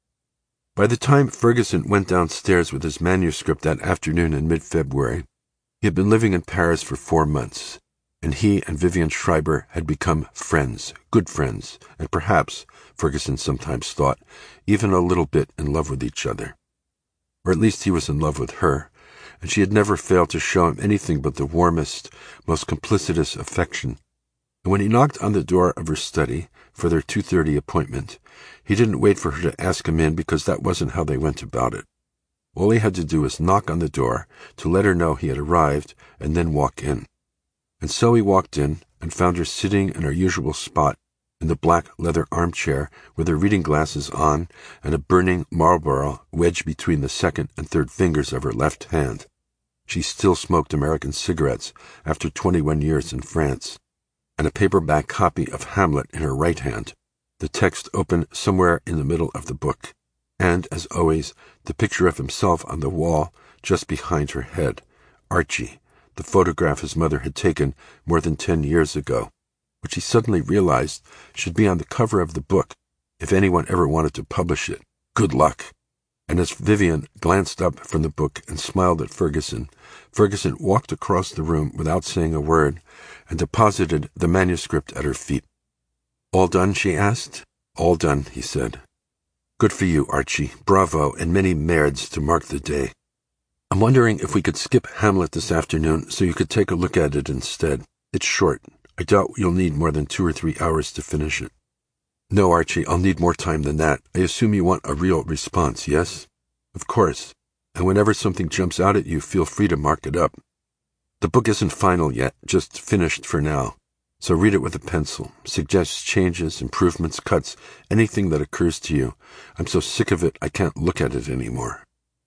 By the time Ferguson went downstairs with his manuscript that afternoon in mid-February, he had been living in Paris for four months, and he and Vivian Schreiber had become friends, good friends, and perhaps, Ferguson sometimes thought, even a little bit in love with each other. Or at least he was in love with her, and she had never failed to show him anything but the warmest, most complicitous affection. And when he knocked on the door of her study for their two thirty appointment, he didn't wait for her to ask him in because that wasn't how they went about it. All he had to do was knock on the door to let her know he had arrived and then walk in. And so he walked in and found her sitting in her usual spot in the black leather armchair with her reading glasses on and a burning Marlboro wedged between the second and third fingers of her left hand. She still smoked American cigarettes after twenty-one years in France, and a paperback copy of Hamlet in her right hand, the text open somewhere in the middle of the book, and, as always, the picture of himself on the wall just behind her head, Archie, the photograph his mother had taken more than ten years ago, which he suddenly realized should be on the cover of the book if anyone ever wanted to publish it. Good luck! And as Vivian glanced up from the book and smiled at Ferguson, Ferguson walked across the room without saying a word and deposited the manuscript at her feet. All done, she asked. All done, he said. Good for you, Archie. Bravo, and many merdes to mark the day. I'm wondering if we could skip Hamlet this afternoon so you could take a look at it instead. It's short. I doubt you'll need more than two or three hours to finish it. No, Archie, I'll need more time than that. I assume you want a real response, yes? Of course. And whenever something jumps out at you, feel free to mark it up. The book isn't final yet, just finished for now. So read it with a pencil. Suggest changes, improvements, cuts, anything that occurs to you. I'm so sick of it, I can't look at it anymore.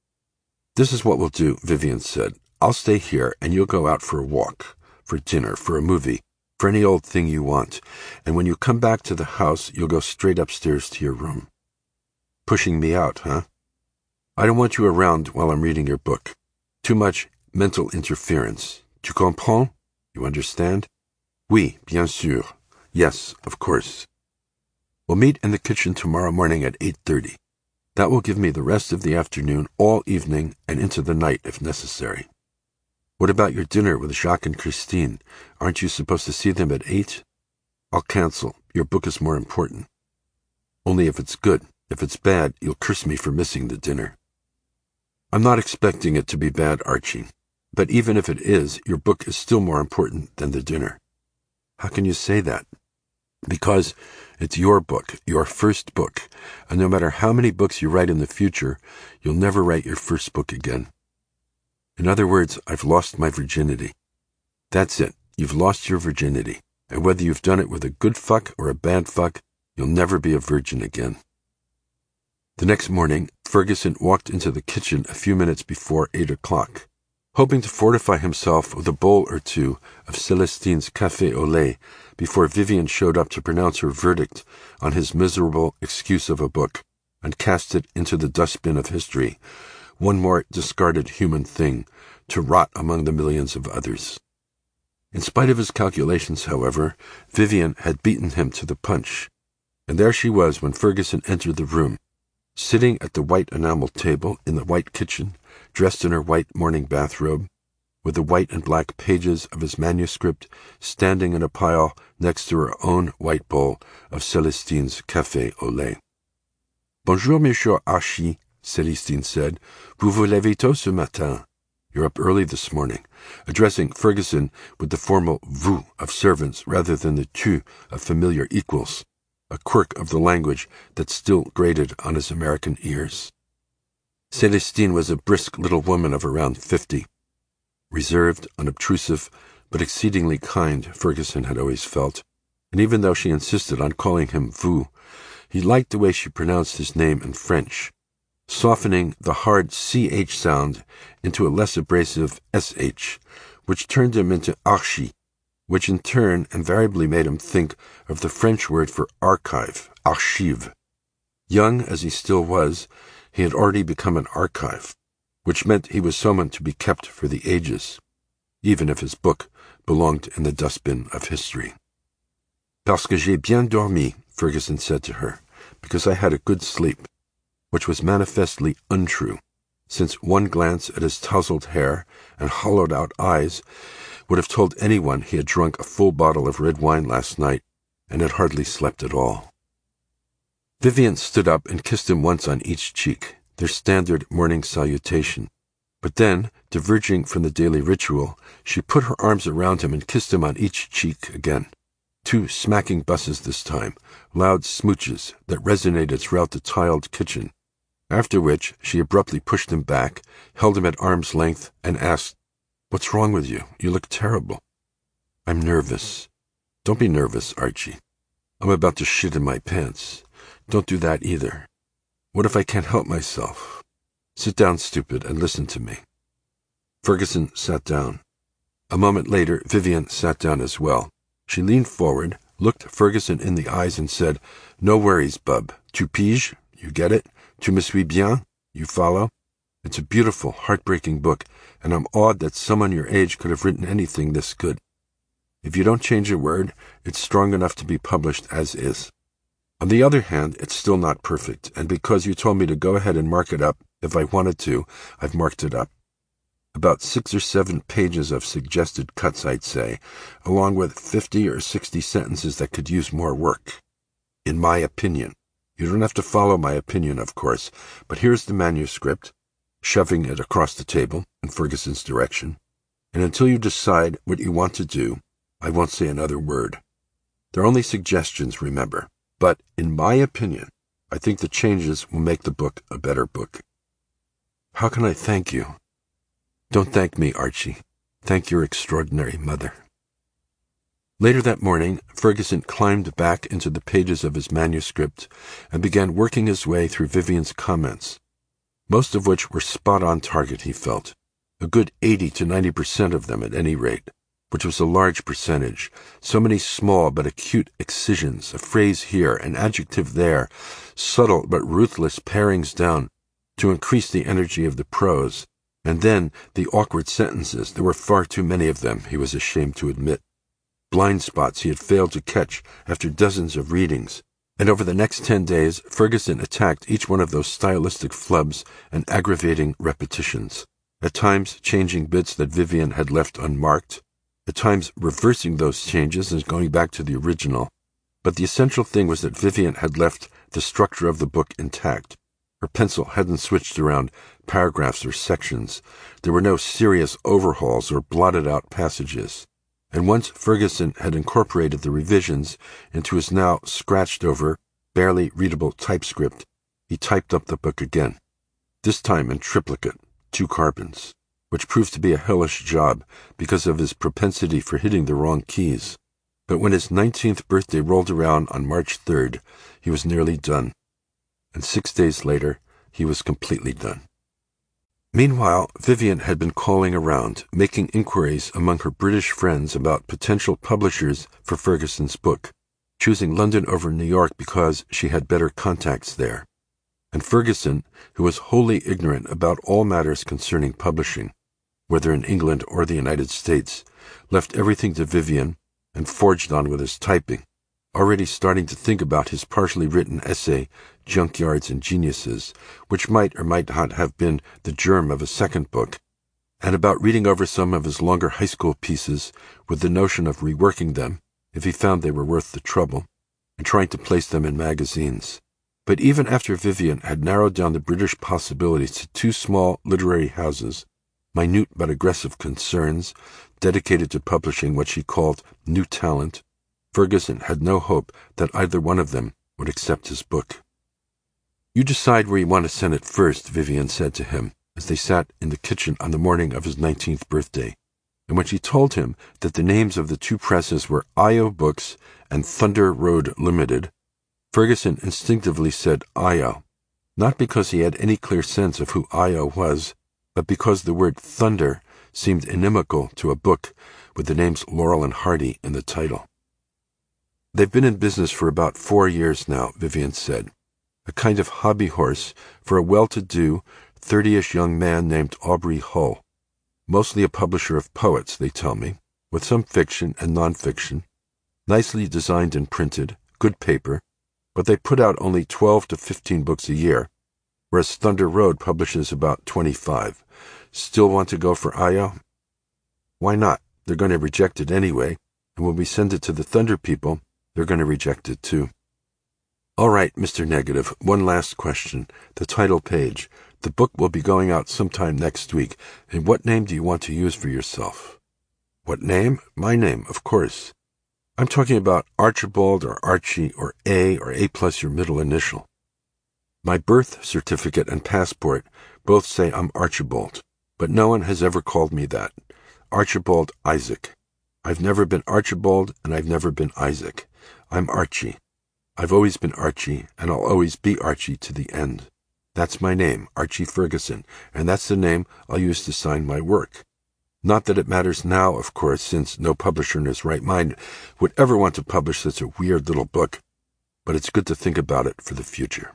This is what we'll do, Vivian said. I'll stay here, and you'll go out for a walk, for dinner, for a movie, for any old thing you want, and when you come back to the house, you'll go straight upstairs to your room. Pushing me out, huh? I don't want you around while I'm reading your book. Too much mental interference. Tu comprends? You understand? Oui, bien sûr. Yes, of course. We'll meet in the kitchen tomorrow morning at eight thirty. That will give me the rest of the afternoon, all evening, and into the night if necessary. What about your dinner with Jacques and Christine? Aren't you supposed to see them at eight? I'll cancel. Your book is more important. Only if it's good. If it's bad, you'll curse me for missing the dinner. I'm not expecting it to be bad, Archie. But even if it is, your book is still more important than the dinner. How can you say that? Because it's your book, your first book, and no matter how many books you write in the future, you'll never write your first book again. In other words, I've lost my virginity. That's it. You've lost your virginity. And whether you've done it with a good fuck or a bad fuck, you'll never be a virgin again. The next morning, Ferguson walked into the kitchen a few minutes before eight o'clock, hoping to fortify himself with a bowl or two of Celestine's café au lait before Vivian showed up to pronounce her verdict on his miserable excuse of a book and cast it into the dustbin of history, one more discarded human thing, to rot among the millions of others. In spite of his calculations, however, Vivian had beaten him to the punch, and there she was when Ferguson entered the room, sitting at the white enamel table in the white kitchen, dressed in her white morning bathrobe, with the white and black pages of his manuscript standing in a pile next to her own white bowl of Celestine's café au lait. Bonjour, monsieur Archie, Celestine said. Vous vous levez tôt ce matin. You're up early this morning, addressing Ferguson with the formal vous of servants rather than the tu of familiar equals, a quirk of the language that still grated on his American ears. Celestine was a brisk little woman of around fifty. Reserved, unobtrusive, but exceedingly kind, Ferguson had always felt, and even though she insisted on calling him vous, he liked the way she pronounced his name in French, softening the hard C H sound into a less abrasive S H, which turned him into Archie, which in turn invariably made him think of the French word for archive, archive. Young as he still was, he had already become an archive, which meant he was someone to be kept for the ages, even if his book belonged in the dustbin of history. Parce que j'ai bien dormi, Ferguson said to her, because I had a good sleep, which was manifestly untrue, since one glance at his tousled hair and hollowed-out eyes would have told anyone he had drunk a full bottle of red wine last night and had hardly slept at all. Vivian stood up and kissed him once on each cheek, their standard morning salutation. But then, diverging from the daily ritual, she put her arms around him and kissed him on each cheek again. Two smacking busses this time, loud smooches that resonated throughout the tiled kitchen, after which she abruptly pushed him back, held him at arm's length, and asked, "What's wrong with you? You look terrible." "I'm nervous." "Don't be nervous, Archie. I'm about to shit in my pants. Don't do that either. What if I can't help myself? Sit down, stupid, and listen to me." Ferguson sat down. A moment later, Vivian sat down as well. She leaned forward, looked Ferguson in the eyes, and said, "No worries, bub. Tu piges? You get it? Tu me suis bien? You follow? It's a beautiful, heartbreaking book, and I'm awed that someone your age could have written anything this good. If you don't change a word, it's strong enough to be published as is. On the other hand, it's still not perfect, and because you told me to go ahead and mark it up if I wanted to, I've marked it up. About six or seven pages of suggested cuts, I'd say, along with fifty or sixty sentences that could use more work. In my opinion. You don't have to follow my opinion, of course, but here's the manuscript," shoving it across the table in Ferguson's direction, "and until you decide what you want to do, I won't say another word. They're only suggestions, remember. But, in my opinion, I think the changes will make the book a better book." "How can I thank you?" "Don't thank me, Archie. Thank your extraordinary mother." Later that morning, Ferguson climbed back into the pages of his manuscript and began working his way through Vivian's comments, most of which were spot on target, he felt, a good eighty to ninety percent of them at any rate, which was a large percentage, so many small but acute excisions, a phrase here, an adjective there, subtle but ruthless parings down to increase the energy of the prose, and then the awkward sentences. There were far too many of them, he was ashamed to admit. Blind spots he had failed to catch after dozens of readings, and over the next ten days Ferguson attacked each one of those stylistic flubs and aggravating repetitions, at times changing bits that Vivian had left unmarked, at times reversing those changes and going back to the original. But the essential thing was that Vivian had left the structure of the book intact. Her pencil hadn't switched around paragraphs or sections. There were no serious overhauls or blotted-out passages. And once Ferguson had incorporated the revisions into his now scratched-over, barely readable typescript, he typed up the book again, this time in triplicate, two carbons, which proved to be a hellish job because of his propensity for hitting the wrong keys. But when his nineteenth birthday rolled around on March third, he was nearly done. And six days later, he was completely done. Meanwhile, Vivian had been calling around, making inquiries among her British friends about potential publishers for Ferguson's book, choosing London over New York because she had better contacts there. And Ferguson, who was wholly ignorant about all matters concerning publishing, whether in England or the United States, left everything to Vivian and forged on with his typing, already starting to think about his partially written essay, Junkyards and Geniuses, which might or might not have been the germ of a second book, and about reading over some of his longer high school pieces with the notion of reworking them, if he found they were worth the trouble, and trying to place them in magazines. But even after Vivian had narrowed down the British possibilities to two small literary houses, minute but aggressive concerns, dedicated to publishing what she called new talent, Ferguson had no hope that either one of them would accept his book. "You decide where you want to send it first," Vivian said to him, as they sat in the kitchen on the morning of his nineteenth birthday. And when she told him that the names of the two presses were Io Books and Thunder Road Limited, Ferguson instinctively said Io, not because he had any clear sense of who Io was, but because the word thunder seemed inimical to a book with the names Laurel and Hardy in the title. They've been in business for about four years now, Vivian said. A kind of hobby horse for a well-to-do, thirty-ish young man named Aubrey Hull. Mostly a publisher of poets, they tell me, with some fiction and non-fiction. Nicely designed and printed, good paper, but they put out only twelve to fifteen books a year, whereas Thunder Road publishes about twenty-five. Still want to go for Ayo? Why not? They're going to reject it anyway, and when we send it to the Thunder people, they're going to reject it too. All right, Mister Negative, one last question. The title page. The book will be going out sometime next week, and what name do you want to use for yourself? What name? My name, of course. I'm talking about Archibald or Archie or A or A plus your middle initial. My birth certificate and passport both say I'm Archibald, but no one has ever called me that. Archibald Isaac. I've never been Archibald, and I've never been Isaac. I'm Archie. I've always been Archie, and I'll always be Archie to the end. That's my name, Archie Ferguson, and that's the name I'll use to sign my work. Not that it matters now, of course, since no publisher in his right mind would ever want to publish such a weird little book, but it's good to think about it for the future.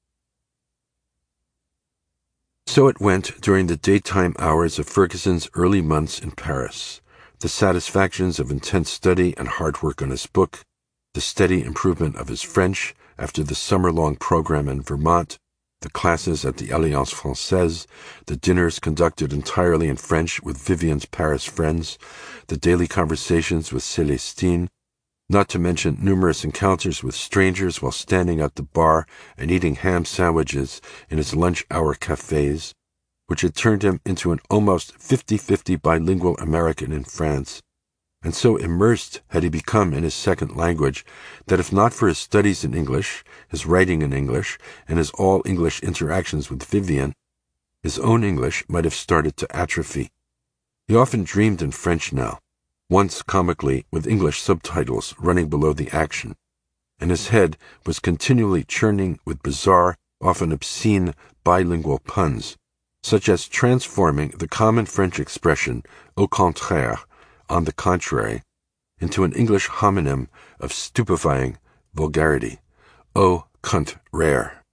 So it went during the daytime hours of Ferguson's early months in Paris, the satisfactions of intense study and hard work on his book, the steady improvement of his French after the summer-long program in Vermont, the classes at the Alliance Française, the dinners conducted entirely in French with Vivian's Paris friends, the daily conversations with Célestine, not to mention numerous encounters with strangers while standing at the bar and eating ham sandwiches in his lunch-hour cafes, which had turned him into an almost fifty-fifty bilingual American in France. And so immersed had he become in his second language that if not for his studies in English, his writing in English, and his all-English interactions with Vivian, his own English might have started to atrophy. He often dreamed in French now, once comically with English subtitles running below the action, and his head was continually churning with bizarre, often obscene bilingual puns, such as transforming the common French expression au contraire, on the contrary, into an English homonym of stupefying vulgarity. Au contraire.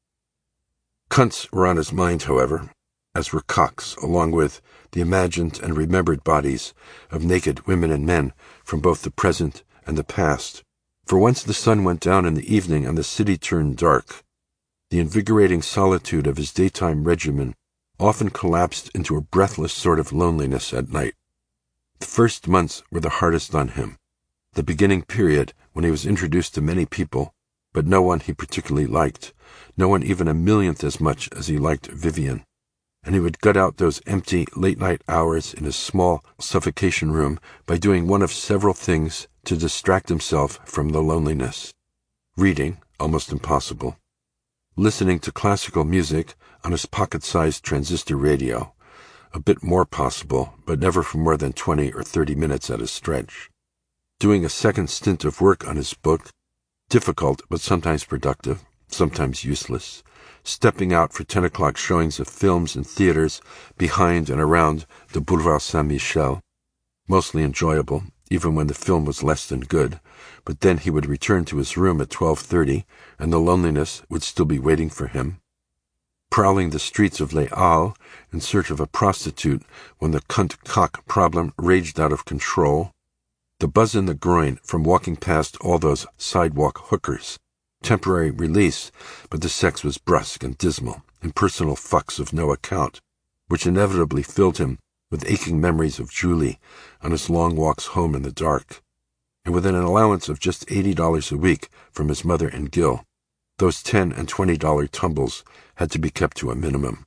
Cunts were on his mind, however, as were cocks, along with the imagined and remembered bodies of naked women and men from both the present and the past. For once the sun went down in the evening and the city turned dark, the invigorating solitude of his daytime regimen often collapsed into a breathless sort of loneliness at night. The first months were the hardest on him, the beginning period when he was introduced to many people, but no one he particularly liked, no one even a millionth as much as he liked Vivian, and he would gut out those empty late-night hours in his small suffocation room by doing one of several things to distract himself from the loneliness. Reading, almost impossible. Listening to classical music on his pocket-sized transistor radio, a bit more possible, but never for more than twenty or thirty minutes at a stretch. Doing a second stint of work on his book, difficult but sometimes productive, sometimes useless, stepping out for ten o'clock showings of films in theaters behind and around the Boulevard Saint-Michel, mostly enjoyable, even when the film was less than good, but then he would return to his room at twelve thirty, and the loneliness would still be waiting for him. Prowling the streets of Les Halles in search of a prostitute when the cunt-cock problem raged out of control, the buzz in the groin from walking past all those sidewalk hookers, temporary release, but the sex was brusque and dismal, impersonal fucks of no account, which inevitably filled him with aching memories of Julie on his long walks home in the dark, and with an allowance of just eighty dollars a week from his mother and Gil, those ten and twenty dollar tumbles had to be kept to a minimum.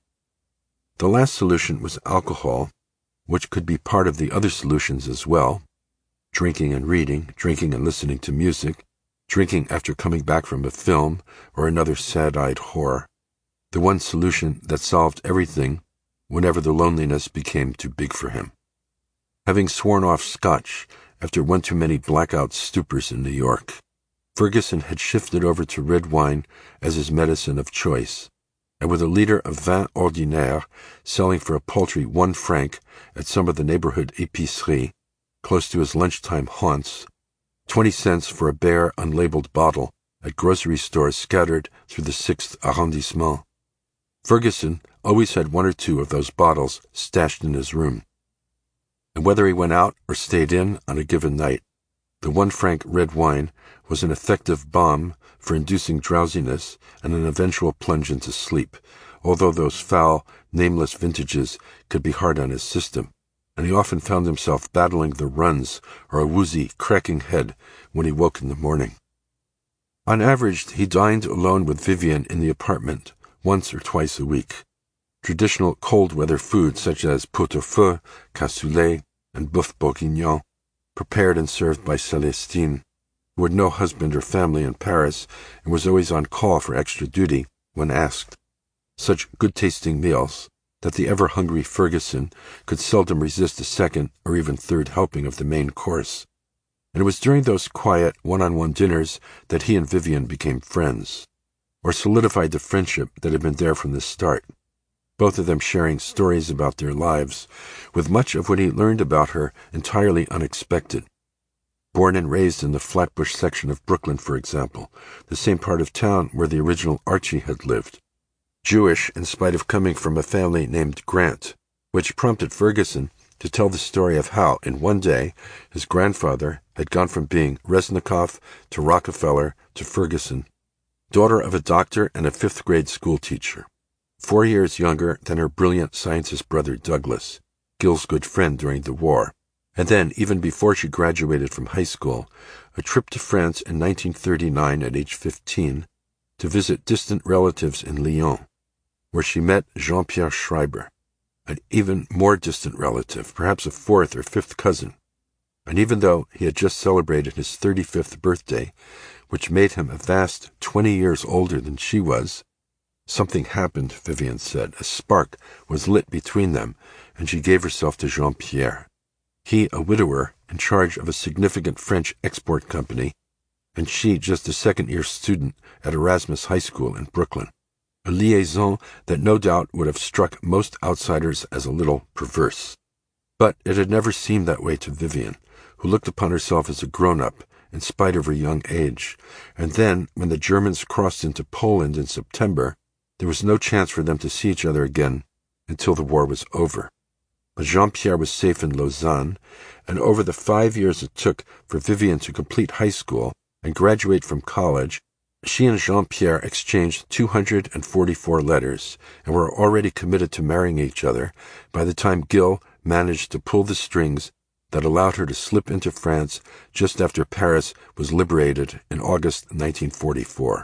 The last solution was alcohol, which could be part of the other solutions as well, drinking and reading, drinking and listening to music, drinking after coming back from a film or another sad-eyed whore, the one solution that solved everything whenever the loneliness became too big for him. Having sworn off Scotch after one too many blackout stupors in New York, Ferguson had shifted over to red wine as his medicine of choice, and with a liter of vin ordinaire selling for a paltry one franc at some of the neighborhood épiceries, close to his lunchtime haunts, twenty cents for a bare, unlabeled bottle at grocery stores scattered through the sixth arrondissement. Ferguson always had one or two of those bottles stashed in his room. And whether he went out or stayed in on a given night, the one-franc red wine was an effective balm for inducing drowsiness and an eventual plunge into sleep, although those foul, nameless vintages could be hard on his system, and he often found himself battling the runs or a woozy, cracking head when he woke in the morning. On average, he dined alone with Vivienne in the apartment once or twice a week. Traditional cold-weather foods such as pot-au-feu, cassoulet, and boeuf bourguignon, prepared and served by Celestine, who had no husband or family in Paris and was always on call for extra duty when asked. Such good-tasting meals that the ever-hungry Ferguson could seldom resist a second or even third helping of the main course. And it was during those quiet, one-on-one dinners that he and Vivienne became friends, or solidified the friendship that had been there from the start, both of them sharing stories about their lives, with much of what he learned about her entirely unexpected. Born and raised in the Flatbush section of Brooklyn, for example, the same part of town where the original Archie had lived. Jewish in spite of coming from a family named Grant, which prompted Ferguson to tell the story of how, in one day, his grandfather had gone from being Resnikov to Rockefeller to Ferguson, daughter of a doctor and a fifth-grade schoolteacher, four years younger than her brilliant scientist brother Douglas, Gil's good friend during the war, and then, even before she graduated from high school, a trip to France in nineteen thirty-nine at age fifteen to visit distant relatives in Lyon, where she met Jean-Pierre Schreiber, an even more distant relative, perhaps a fourth or fifth cousin. And even though he had just celebrated his thirty-fifth birthday, which made him a vast twenty years older than she was, something happened, Vivienne said. A spark was lit between them, and she gave herself to Jean-Pierre. He, a widower, in charge of a significant French export company, and she just a second-year student at Erasmus High School in Brooklyn. A liaison that no doubt would have struck most outsiders as a little perverse. But it had never seemed that way to Vivienne, who looked upon herself as a grown-up, in spite of her young age, and then, when the Germans crossed into Poland in September, there was no chance for them to see each other again until the war was over. But Jean-Pierre was safe in Lausanne, and over the five years it took for Vivienne to complete high school and graduate from college, she and Jean-Pierre exchanged two hundred forty-four letters and were already committed to marrying each other by the time Gil managed to pull the strings that allowed her to slip into France just after Paris was liberated in August nineteen forty-four.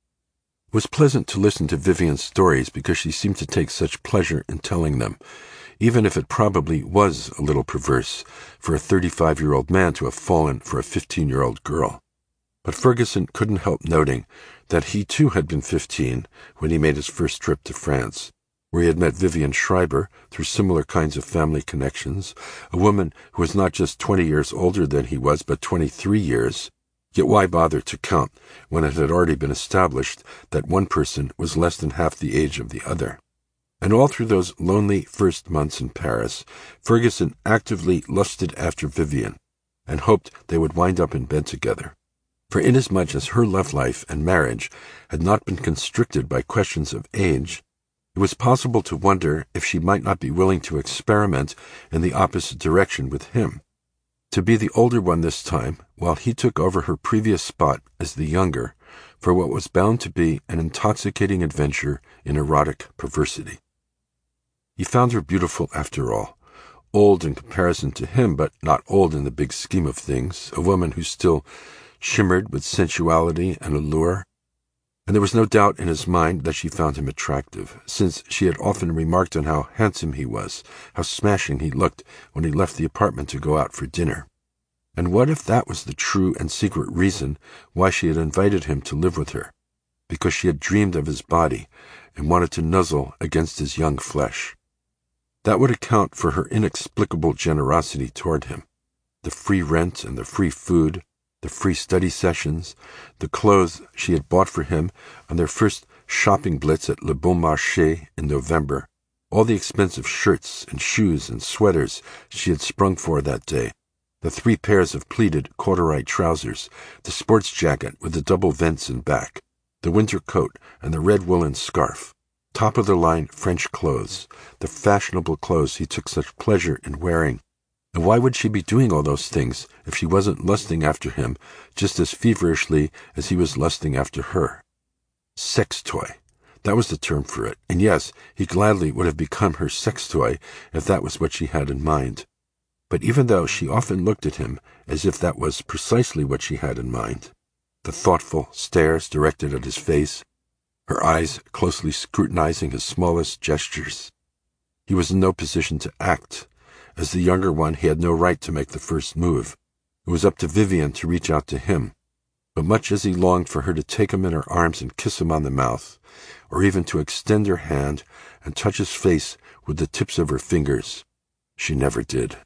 It was pleasant to listen to Vivienne's stories because she seemed to take such pleasure in telling them, even if it probably was a little perverse for a thirty-five-year-old man to have fallen for a fifteen-year-old girl. But Ferguson couldn't help noting that he too had been fifteen when he made his first trip to France, where he had met Vivienne Schreiber through similar kinds of family connections, a woman who was not just twenty years older than he was, but twenty-three years. Yet why bother to count when it had already been established that one person was less than half the age of the other? And all through those lonely first months in Paris, Ferguson actively lusted after Vivienne and hoped they would wind up in bed together. For inasmuch as her love life and marriage had not been constricted by questions of age, it was possible to wonder if she might not be willing to experiment in the opposite direction with him, to be the older one this time, while he took over her previous spot as the younger, for what was bound to be an intoxicating adventure in erotic perversity. He found her beautiful after all, old in comparison to him, but not old in the big scheme of things, a woman who still shimmered with sensuality and allure, and there was no doubt in his mind that she found him attractive, since she had often remarked on how handsome he was, how smashing he looked when he left the apartment to go out for dinner. And what if that was the true and secret reason why she had invited him to live with her? Because she had dreamed of his body and wanted to nuzzle against his young flesh. That would account for her inexplicable generosity toward him, the free rent and the free food, the free study sessions, the clothes she had bought for him on their first shopping blitz at Le Bon Marché in November, all the expensive shirts and shoes and sweaters she had sprung for that day, the three pairs of pleated corduroy trousers, the sports jacket with the double vents in back, the winter coat and the red woolen scarf, top-of-the-line French clothes, the fashionable clothes he took such pleasure in wearing. And why would she be doing all those things if she wasn't lusting after him just as feverishly as he was lusting after her? Sex toy. That was the term for it. And yes, he gladly would have become her sex toy if that was what she had in mind. But even though she often looked at him as if that was precisely what she had in mind, the thoughtful stares directed at his face, her eyes closely scrutinizing his smallest gestures, he was in no position to act. As the younger one, he had no right to make the first move. It was up to Vivian to reach out to him. But much as he longed for her to take him in her arms and kiss him on the mouth, or even to extend her hand and touch his face with the tips of her fingers, she never did.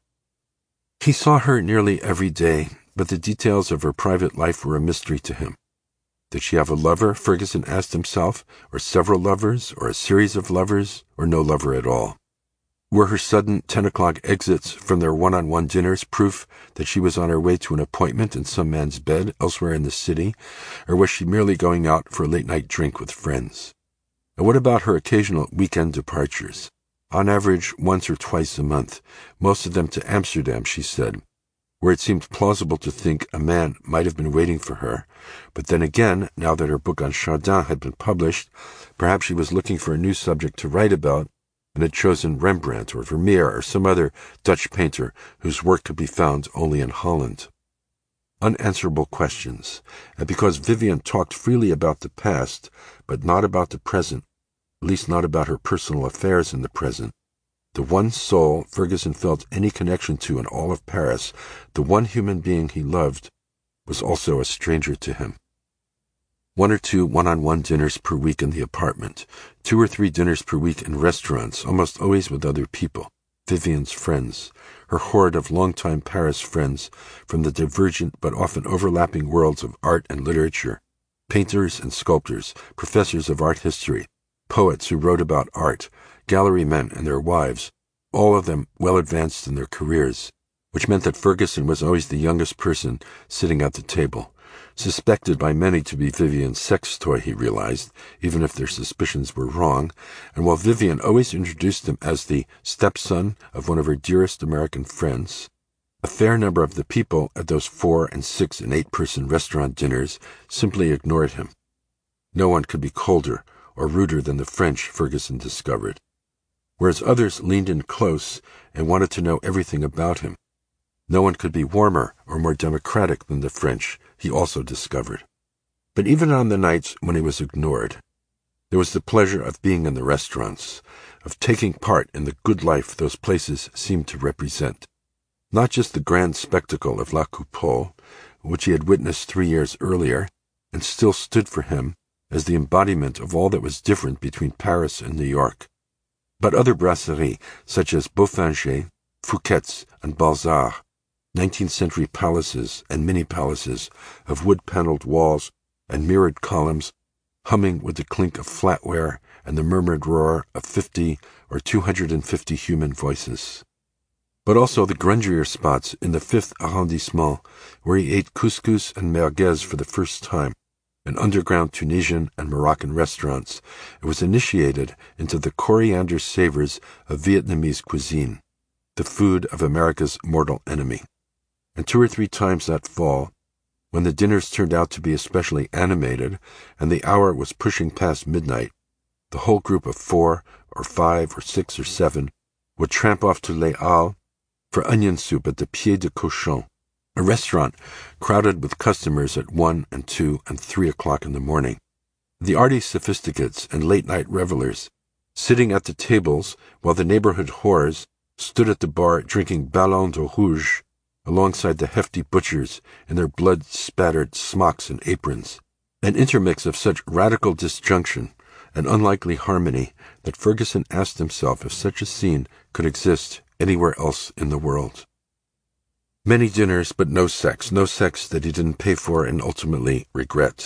He saw her nearly every day, but the details of her private life were a mystery to him. Did she have a lover, Ferguson asked himself, or several lovers, or a series of lovers, or no lover at all? Were her sudden ten o'clock exits from their one-on-one dinners proof that she was on her way to an appointment in some man's bed elsewhere in the city, or was she merely going out for a late-night drink with friends? And what about her occasional weekend departures? On average, once or twice a month, most of them to Amsterdam, she said, where it seemed plausible to think a man might have been waiting for her. But then again, now that her book on Chardin had been published, perhaps she was looking for a new subject to write about, and had chosen Rembrandt or Vermeer or some other Dutch painter whose work could be found only in Holland. Unanswerable questions, and because Vivian talked freely about the past, but not about the present, at least not about her personal affairs in the present, the one soul Ferguson felt any connection to in all of Paris, the one human being he loved, was also a stranger to him. One or two one-on-one dinners per week in the apartment, two or three dinners per week in restaurants, almost always with other people, Vivian's friends, her horde of long-time Paris friends from the divergent but often overlapping worlds of art and literature, painters and sculptors, professors of art history, poets who wrote about art, gallery men and their wives, all of them well advanced in their careers, which meant that Ferguson was always the youngest person sitting at the table. Suspected by many to be Vivian's sex toy, he realized, even if their suspicions were wrong, and while Vivian always introduced him as the stepson of one of her dearest American friends, a fair number of the people at those four- and six- and eight-person restaurant dinners simply ignored him. No one could be colder or ruder than the French, Ferguson discovered, whereas others leaned in close and wanted to know everything about him. No one could be warmer or more democratic than the French, he also discovered. But even on the nights when he was ignored, there was the pleasure of being in the restaurants, of taking part in the good life those places seemed to represent. Not just the grand spectacle of La Coupole, which he had witnessed three years earlier, and still stood for him as the embodiment of all that was different between Paris and New York, but other brasseries such as Bofinger, Fouquet's, and Balzac, nineteenth century palaces and mini-palaces of wood-paneled walls and mirrored columns, humming with the clink of flatware and the murmured roar of fifty or two hundred and fifty human voices. But also the grungier spots in the fifth arrondissement, where he ate couscous and merguez for the first time, in underground Tunisian and Moroccan restaurants, and was initiated into the coriander savors of Vietnamese cuisine, the food of America's mortal enemy. And two or three times that fall, when the dinners turned out to be especially animated, and the hour was pushing past midnight, the whole group of four or five or six or seven would tramp off to Les Halles for onion soup at the Pied de Cochon, a restaurant crowded with customers at one and two and three o'clock in the morning. The arty sophisticates and late-night revelers, sitting at the tables while the neighborhood whores stood at the bar drinking Ballon de Rouge, alongside the hefty butchers in their blood-spattered smocks and aprons, an intermix of such radical disjunction and unlikely harmony that Ferguson asked himself if such a scene could exist anywhere else in the world. Many dinners, but no sex, no sex that he didn't pay for and ultimately regret.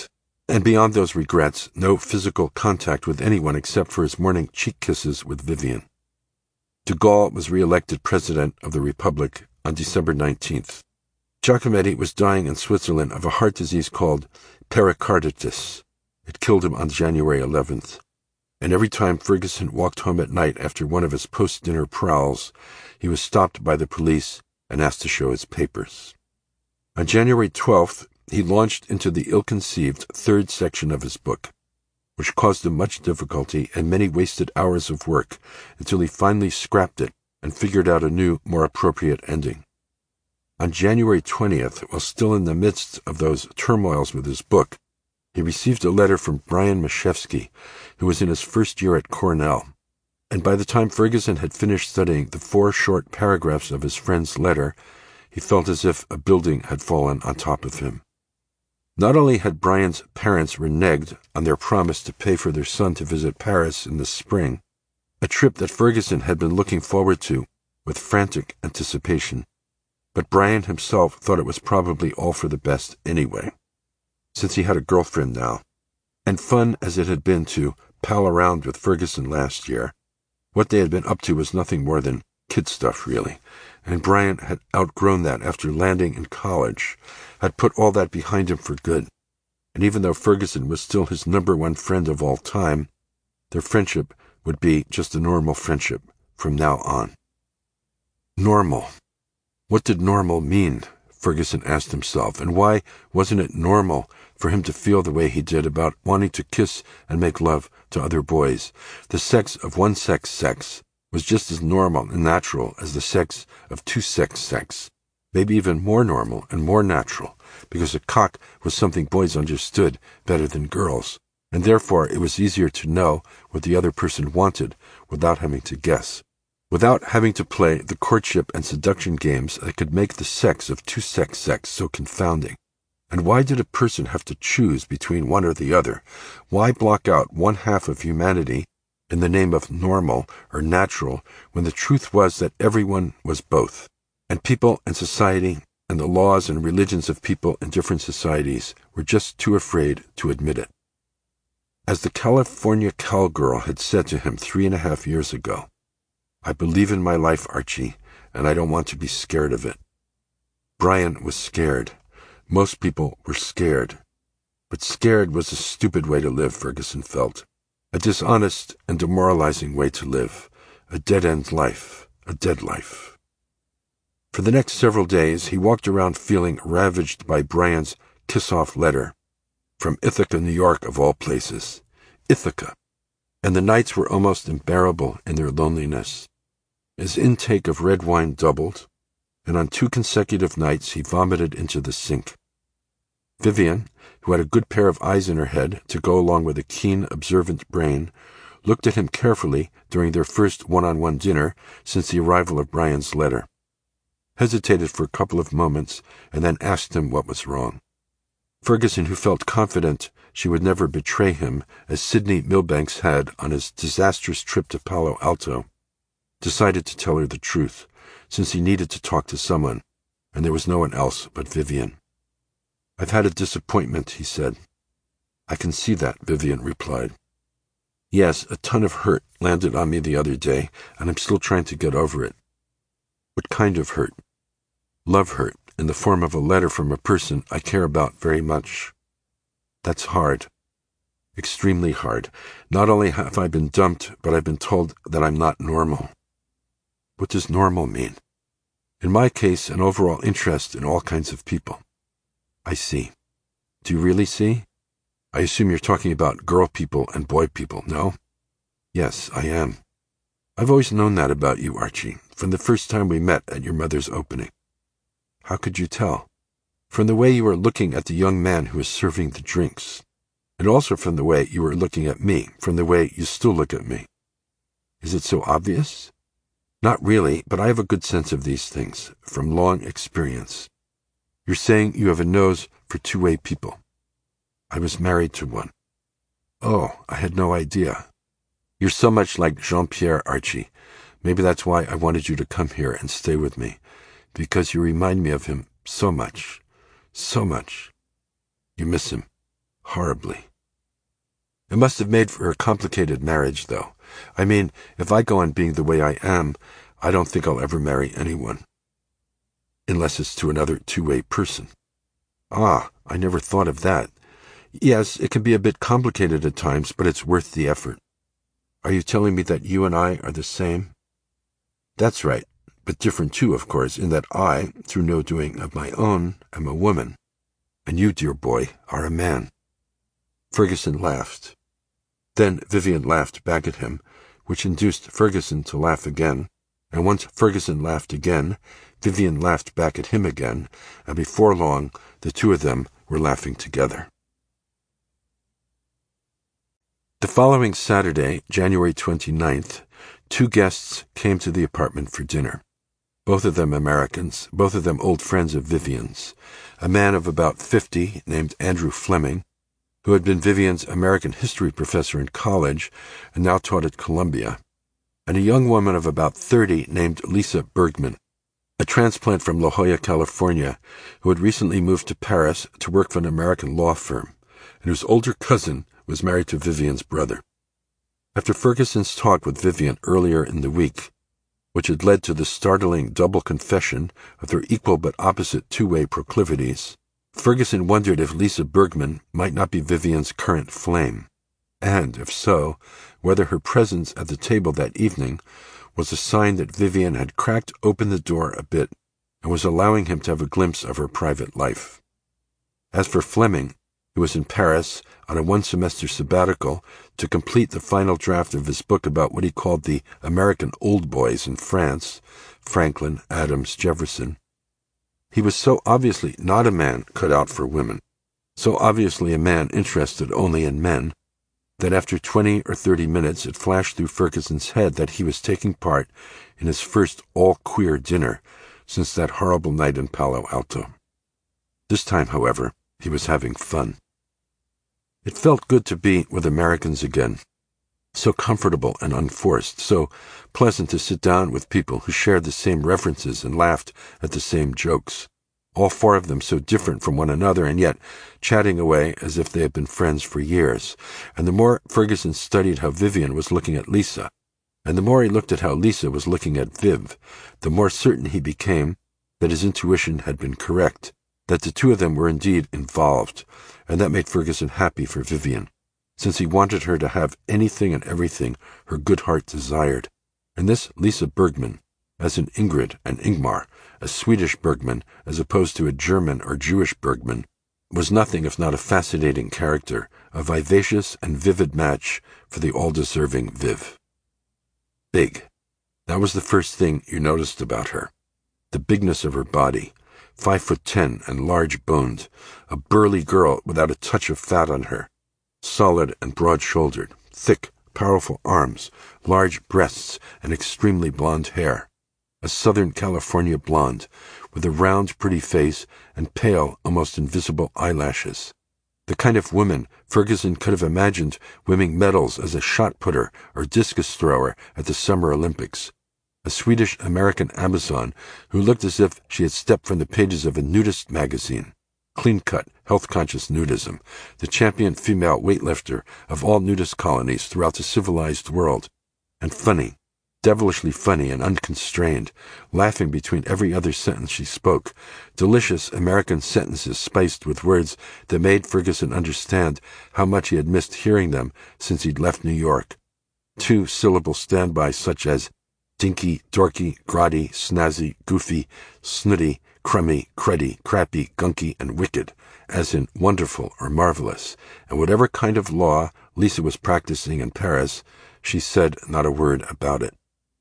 And beyond those regrets, no physical contact with anyone except for his morning cheek kisses with Vivian. De Gaulle was re-elected President of the Republic on December nineteenth. Giacometti was dying in Switzerland of a heart disease called pericarditis. It killed him on January eleventh. And every time Ferguson walked home at night after one of his post-dinner prowls, he was stopped by the police and asked to show his papers. On January twelfth, he launched into the ill-conceived third section of his book, which caused him much difficulty and many wasted hours of work until he finally scrapped it and figured out a new, more appropriate ending. On January twentieth, while still in the midst of those turmoils with his book, he received a letter from Brian Mashevsky, who was in his first year at Cornell, and by the time Ferguson had finished studying the four short paragraphs of his friend's letter, he felt as if a building had fallen on top of him. Not only had Brian's parents reneged on their promise to pay for their son to visit Paris in the spring, a trip that Ferguson had been looking forward to with frantic anticipation, but Brian himself thought it was probably all for the best anyway, since he had a girlfriend now. And fun as it had been to pal around with Ferguson last year, what they had been up to was nothing more than kid stuff, really, and Brian had outgrown that after landing in college, had put all that behind him for good. And even though Ferguson was still his number one friend of all time, their friendship would be just a normal friendship from now on. Normal. What did normal mean? Ferguson asked himself, and why wasn't it normal for him to feel the way he did about wanting to kiss and make love to other boys? The sex of one-sex sex was just as normal and natural as the sex of two-sex sex, maybe even more normal and more natural, because a cock was something boys understood better than girls, and therefore it was easier to know what the other person wanted without having to guess, without having to play the courtship and seduction games that could make the sex of two-sex sex so confounding. And why did a person have to choose between one or the other? Why block out one half of humanity in the name of normal or natural when the truth was that everyone was both, and people and society and the laws and religions of people in different societies were just too afraid to admit it? As the California cowgirl had said to him three and a half years ago, "I believe in my life, Archie, and I don't want to be scared of it." Brian was scared. Most people were scared. But scared was a stupid way to live, Ferguson felt. A dishonest and demoralizing way to live. A dead-end life. A dead life. For the next several days, he walked around feeling ravaged by Brian's kiss-off letter. From Ithaca, New York, of all places. Ithaca. And the nights were almost unbearable in their loneliness. His intake of red wine doubled, and on two consecutive nights he vomited into the sink. Vivian, who had a good pair of eyes in her head to go along with a keen, observant brain, looked at him carefully during their first one-on-one dinner since the arrival of Brian's letter, hesitated for a couple of moments, and then asked him what was wrong. Ferguson, who felt confident she would never betray him, as Sidney Milbanks had on his disastrous trip to Palo Alto, decided to tell her the truth, since he needed to talk to someone, and there was no one else but Vivian. "I've had a disappointment," he said. "I can see that," Vivian replied. "Yes, a ton of hurt landed on me the other day, and I'm still trying to get over it." "What kind of hurt?" "Love hurt, in the form of a letter from a person I care about very much." "That's hard." "Extremely hard. Not only have I been dumped, but I've been told that I'm not normal." "What does normal mean?" "In my case, an overall interest in all kinds of people." "I see. Do you really see? I assume you're talking about girl people and boy people, no?" "Yes, I am. I've always known that about you, Archie, from the first time we met at your mother's opening." "How could you tell?" "From the way you were looking at the young man who was serving the drinks, and also from the way you were looking at me, from the way you still look at me." "Is it so obvious?" "Not really, but I have a good sense of these things, from long experience." "You're saying you have a nose for two-way people." "I was married to one." "Oh, I had no idea." "You're so much like Jean-Pierre, Archie. Maybe that's why I wanted you to come here and stay with me, because you remind me of him so much, so much." "You miss him?" horribly. It must have made for a complicated marriage, though. I mean, if I go on being the way I am, I don't think I'll ever marry anyone. Unless it's to another two-way person. Ah, I never thought of that. Yes, it can be a bit complicated at times, but it's worth the effort. Are you telling me that you and I are the same? That's right, but different too, of course, in that I, through no doing of my own, am a woman, and you, dear boy, are a man. Ferguson laughed. Then Vivian laughed back at him, which induced Ferguson to laugh again, and once Ferguson laughed again, Vivian laughed back at him again, and before long the two of them were laughing together. The following Saturday, January twenty-ninth, two guests came to the apartment for dinner. Both of them Americans, both of them old friends of Vivian's. A man of about fifty, named Andrew Fleming, who had been Vivian's American history professor in college and now taught at Columbia, and a young woman of about thirty named Lisa Bergman, a transplant from La Jolla, California, who had recently moved to Paris to work for an American law firm, and whose older cousin was married to Vivian's brother. After Ferguson's talk with Vivian earlier in the week, which had led to the startling double confession of their equal but opposite two-way proclivities, Ferguson wondered if Lisa Bergman might not be Vivian's current flame, and, if so, whether her presence at the table that evening was a sign that Vivian had cracked open the door a bit and was allowing him to have a glimpse of her private life. As for Fleming, who was in Paris on a one-semester sabbatical to complete the final draft of his book about what he called the American old boys in France, Franklin, Adams, Jefferson, he was so obviously not a man cut out for women, so obviously a man interested only in men, that after twenty or thirty minutes it flashed through Ferguson's head that he was taking part in his first all-queer dinner since that horrible night in Palo Alto. This time, however, he was having fun. It felt good to be with Americans again, so comfortable and unforced, so pleasant to sit down with people who shared the same references and laughed at the same jokes, all four of them so different from one another and yet chatting away as if they had been friends for years. And the more Ferguson studied how Vivian was looking at Lisa, and the more he looked at how Lisa was looking at Viv, the more certain he became that his intuition had been correct, that the two of them were indeed involved, and that made Ferguson happy for Vivian, since he wanted her to have anything and everything her good heart desired. And this Lisa Bergman, as in Ingrid and Ingmar, a Swedish Bergman as opposed to a German or Jewish Bergman, was nothing if not a fascinating character, a vivacious and vivid match for the all-deserving Viv. Big. That was the first thing you noticed about her. The bigness of her body, five foot ten and large-boned, a burly girl without a touch of fat on her, solid and broad-shouldered, thick, powerful arms, large breasts, and extremely blonde hair. A Southern California blonde, with a round, pretty face and pale, almost invisible eyelashes. The kind of woman Ferguson could have imagined winning medals as a shot-putter or discus thrower at the Summer Olympics. A Swedish-American Amazon who looked as if she had stepped from the pages of a nudist magazine. Clean-cut, health-conscious nudism, the champion female weightlifter of all nudist colonies throughout the civilized world. And funny, devilishly funny and unconstrained, laughing between every other sentence she spoke, delicious American sentences spiced with words that made Ferguson understand how much he had missed hearing them since he'd left New York. Two-syllable standbys such as dinky, dorky, grotty, snazzy, goofy, snooty, crummy, cruddy, crappy, gunky, and wicked, as in wonderful or marvelous, and whatever kind of law Lisa was practicing in Paris, she said not a word about it.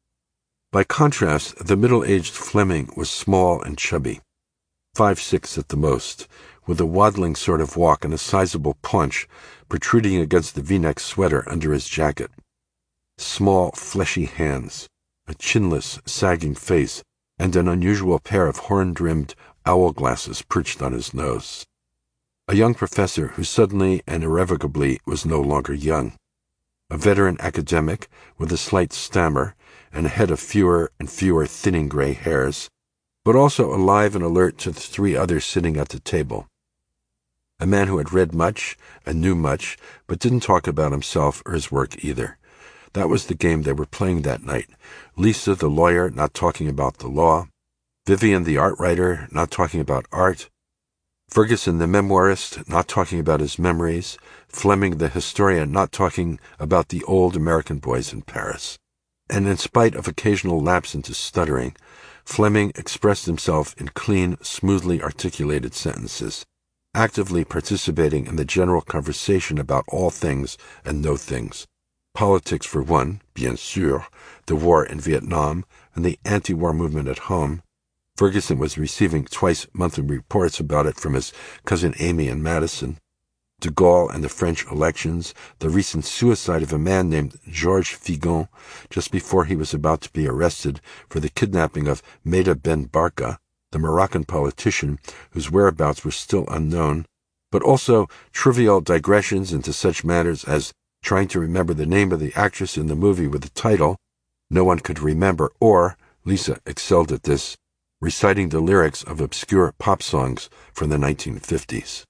By contrast, the middle-aged Fleming was small and chubby, five-six at the most, with a waddling sort of walk and a sizable paunch protruding against the V-neck sweater under his jacket. Small, fleshy hands, a chinless, sagging face, and an unusual pair of horn-rimmed owl glasses perched on his nose. A young professor who suddenly and irrevocably was no longer young. A veteran academic with a slight stammer and a head of fewer and fewer thinning gray hairs, but also alive and alert to the three others sitting at the table. a man who had read much and knew much, but didn't talk about himself or his work either. That was the game they were playing that night. Lisa, the lawyer, not talking about the law. Vivian, the art writer, not talking about art. Ferguson, the memoirist, not talking about his memories. Fleming, the historian, not talking about the old American boys in Paris. And in spite of occasional lapse into stuttering, Fleming expressed himself in clean, smoothly articulated sentences, actively participating in the general conversation about all things and no things. Politics for one, bien sûr, the war in Vietnam, and the anti-war movement at home. Ferguson was receiving twice-monthly reports about it from his cousin Amy in Madison. De Gaulle and the French elections, the recent suicide of a man named Georges Figon just before he was about to be arrested for the kidnapping of Meda Ben Barka, the Moroccan politician whose whereabouts were still unknown, but also trivial digressions into such matters as trying to remember the name of the actress in the movie with the title no one could remember, or, Lisa excelled at this, reciting the lyrics of obscure pop songs from the nineteen fifties.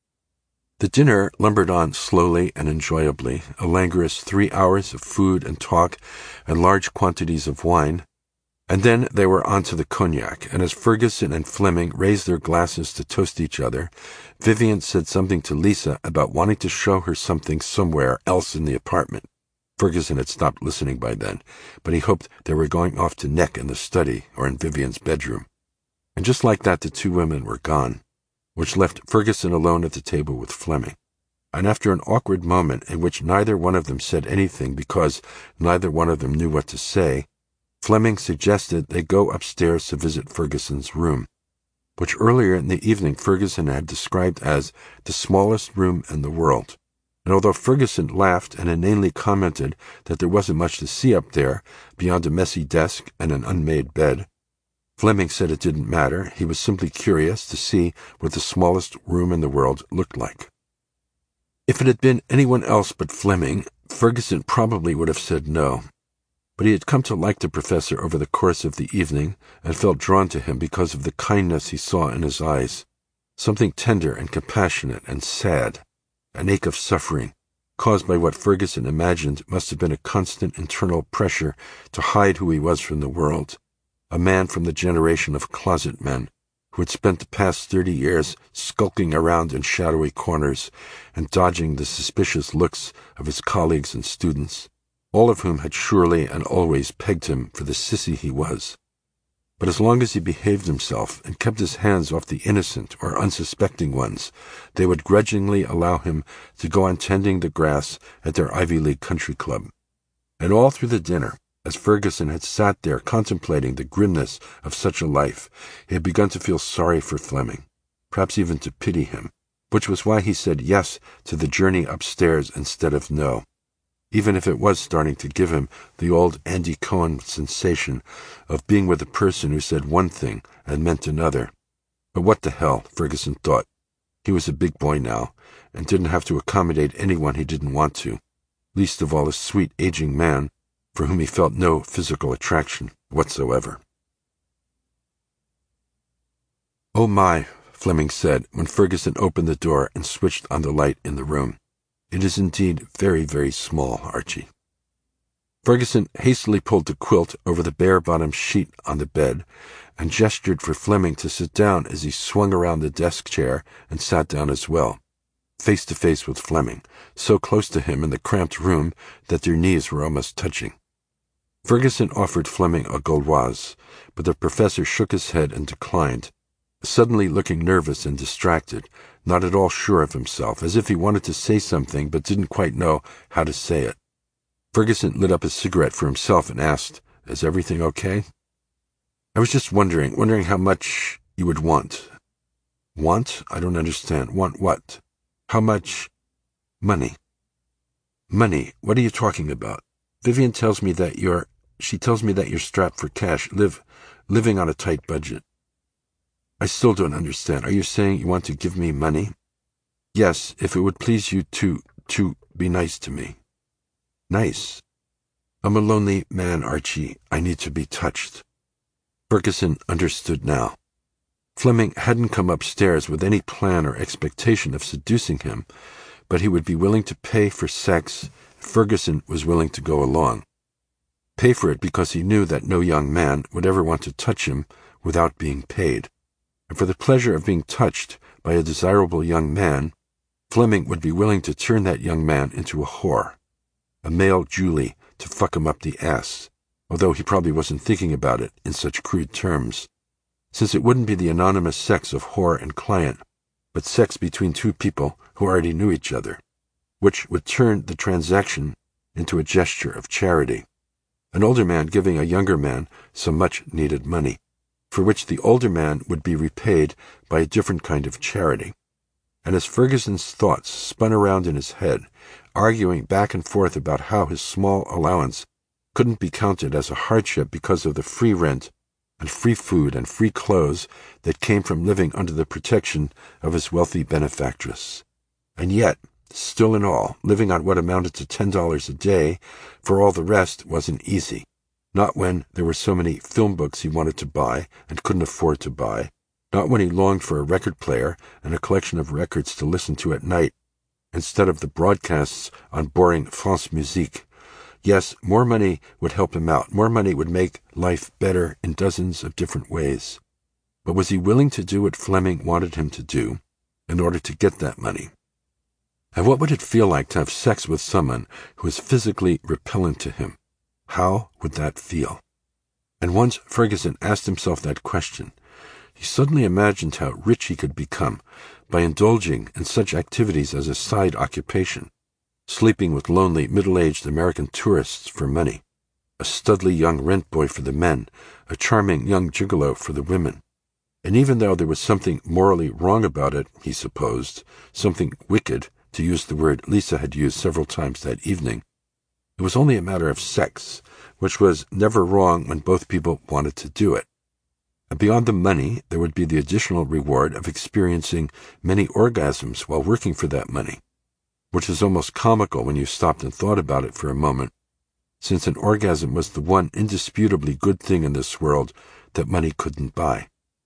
The dinner lumbered on slowly and enjoyably, a languorous three hours of food and talk and large quantities of wine, and then they were on to the cognac, and as Ferguson and Fleming raised their glasses to toast each other, Vivian said something to Lisa about wanting to show her something somewhere else in the apartment. Ferguson had stopped listening by then, but he hoped they were going off to neck in the study or in Vivian's bedroom. And just like that the two women were gone, which left Ferguson alone at the table with Fleming. And after an awkward moment in which neither one of them said anything because neither one of them knew what to say, Fleming suggested they go upstairs to visit Ferguson's room, which earlier in the evening Ferguson had described as the smallest room in the world. And although Ferguson laughed and inanely commented that there wasn't much to see up there beyond a messy desk and an unmade bed, Fleming said it didn't matter. He was simply curious to see what the smallest room in the world looked like. If it had been anyone else but Fleming, Ferguson probably would have said no. But he had come to like the professor over the course of the evening and felt drawn to him because of the kindness he saw in his eyes, something tender and compassionate and sad, an ache of suffering, caused by what Ferguson imagined must have been a constant internal pressure to hide who he was from the world, a man from the generation of closet men who had spent the past thirty years skulking around in shadowy corners and dodging the suspicious looks of his colleagues and students, all of whom had surely and always pegged him for the sissy he was. But as long as he behaved himself and kept his hands off the innocent or unsuspecting ones, they would grudgingly allow him to go on tending the grass at their Ivy League country club. And all through the dinner, as Ferguson had sat there contemplating the grimness of such a life, he had begun to feel sorry for Fleming, perhaps even to pity him, which was why he said yes to the journey upstairs instead of no, even if it was starting to give him the old Andy Cohen sensation of being with a person who said one thing and meant another. But what the hell, Ferguson thought. He was a big boy now, and didn't have to accommodate anyone he didn't want to, least of all a sweet aging man for whom he felt no physical attraction whatsoever. "Oh my," Fleming said when Ferguson opened the door and switched on the light in the room. "It is indeed very, very small, Archie." Ferguson hastily pulled the quilt over the bare-bottomed sheet on the bed and gestured for Fleming to sit down as he swung around the desk chair and sat down as well, face to face with Fleming, so close to him in the cramped room that their knees were almost touching. Ferguson offered Fleming a Gauloise, but the professor shook his head and declined, suddenly looking nervous and distracted, not at all sure of himself, as if he wanted to say something but didn't quite know how to say it. Ferguson lit up a cigarette for himself and asked, "Is everything okay?" "I was just wondering, wondering how much you would want." "Want? I don't understand. Want what? How much?" "Money." "Money? What are you talking about? Vivian tells me that you're, she tells me that you're strapped for cash, live, living on a tight budget." "I still don't understand. Are you saying you want to give me money?" "Yes, if it would please you to, to be nice to me." "Nice?" "I'm a lonely man, Archie. I need to be touched." Ferguson understood now. Fleming hadn't come upstairs with any plan or expectation of seducing him, but he would be willing to pay for sex if Ferguson was willing to go along. Pay for it because he knew that no young man would ever want to touch him without being paid. And for the pleasure of being touched by a desirable young man, Fleming would be willing to turn that young man into a whore, a male Julie to fuck him up the ass, although he probably wasn't thinking about it in such crude terms, since it wouldn't be the anonymous sex of whore and client, but sex between two people who already knew each other, which would turn the transaction into a gesture of charity, an older man giving a younger man some much-needed money, for which the older man would be repaid by a different kind of charity. And as Ferguson's thoughts spun around in his head, arguing back and forth about how his small allowance couldn't be counted as a hardship because of the free rent and free food and free clothes that came from living under the protection of his wealthy benefactress. And yet, still in all, living on what amounted to ten dollars a day for all the rest wasn't easy, not when there were so many film books he wanted to buy and couldn't afford to buy, not when he longed for a record player and a collection of records to listen to at night, instead of the broadcasts on boring France Musique. Yes, more money would help him out. More money would make life better in dozens of different ways. But was he willing to do what Fleming wanted him to do in order to get that money? And what would it feel like to have sex with someone who was physically repellent to him? How would that feel? And once Ferguson asked himself that question, he suddenly imagined how rich he could become by indulging in such activities as a side occupation, sleeping with lonely middle-aged American tourists for money, a studly young rent boy for the men, a charming young gigolo for the women. And even though there was something morally wrong about it, he supposed, something wicked, to use the word Lisa had used several times that evening, it was only a matter of sex, which was never wrong when both people wanted to do it. And beyond the money, there would be the additional reward of experiencing many orgasms while working for that money, which is almost comical when you stopped and thought about it for a moment, since an orgasm was the one indisputably good thing in this world that money couldn't buy.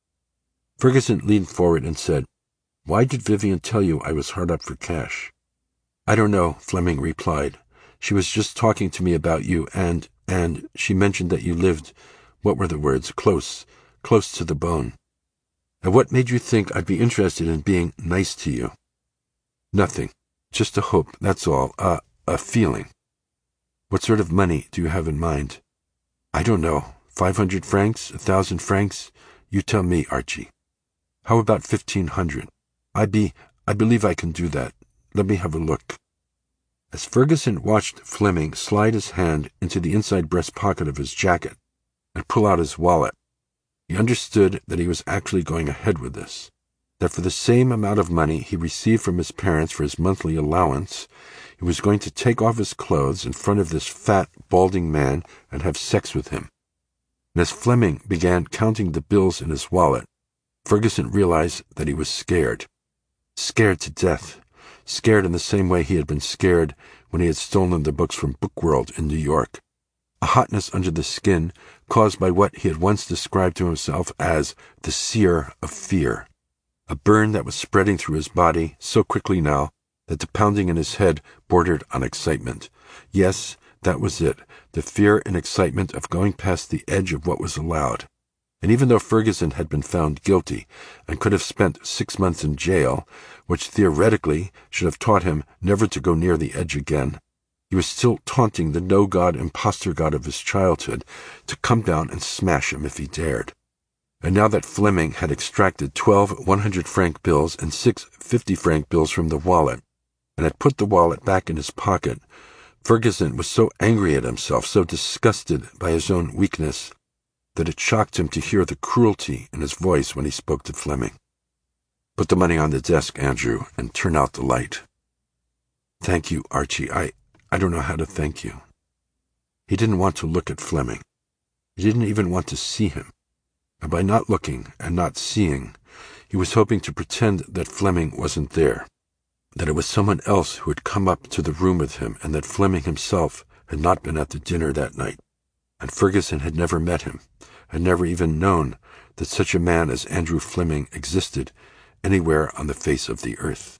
Ferguson leaned forward and said, "Why did Vivian tell you I was hard up for cash?" "I don't know," Fleming replied. "She was just talking to me about you, and, and she mentioned that you lived, what were the words, close, close to the bone. And what made you think I'd be interested in being nice to you?" "Nothing. Just a hope, that's all. A, a feeling." "What sort of money do you have in mind?" "I don't know. Five hundred francs? A thousand francs? You tell me, Archie." "How about fifteen hundred? I be, I believe I can do that. Let me have a look." As Ferguson watched Fleming slide his hand into the inside breast pocket of his jacket and pull out his wallet, he understood that he was actually going ahead with this, that for the same amount of money he received from his parents for his monthly allowance, he was going to take off his clothes in front of this fat, balding man and have sex with him. And as Fleming began counting the bills in his wallet, Ferguson realized that he was scared. Scared to death. Scared in the same way he had been scared when he had stolen the books from Bookworld in New York. A hotness under the skin caused by what he had once described to himself as the sear of fear. A burn that was spreading through his body so quickly now that the pounding in his head bordered on excitement. Yes, that was it, the fear and excitement of going past the edge of what was allowed. And even though Ferguson had been found guilty and could have spent six months in jail, which theoretically should have taught him never to go near the edge again, he was still taunting the no-god impostor god of his childhood to come down and smash him if he dared. And now that Fleming had extracted twelve one-hundred-franc bills and six fifty-franc bills from the wallet, and had put the wallet back in his pocket, Ferguson was so angry at himself, so disgusted by his own weakness, that it shocked him to hear the cruelty in his voice when he spoke to Fleming. "Put the money on the desk, Andrew, and turn out the light." "Thank you, Archie. I, I don't know how to thank you." He didn't want to look at Fleming. He didn't even want to see him. And by not looking and not seeing, he was hoping to pretend that Fleming wasn't there, that it was someone else who had come up to the room with him, and that Fleming himself had not been at the dinner that night, and Ferguson had never met him, had never even known that such a man as Andrew Fleming existed anywhere on the face of the earth.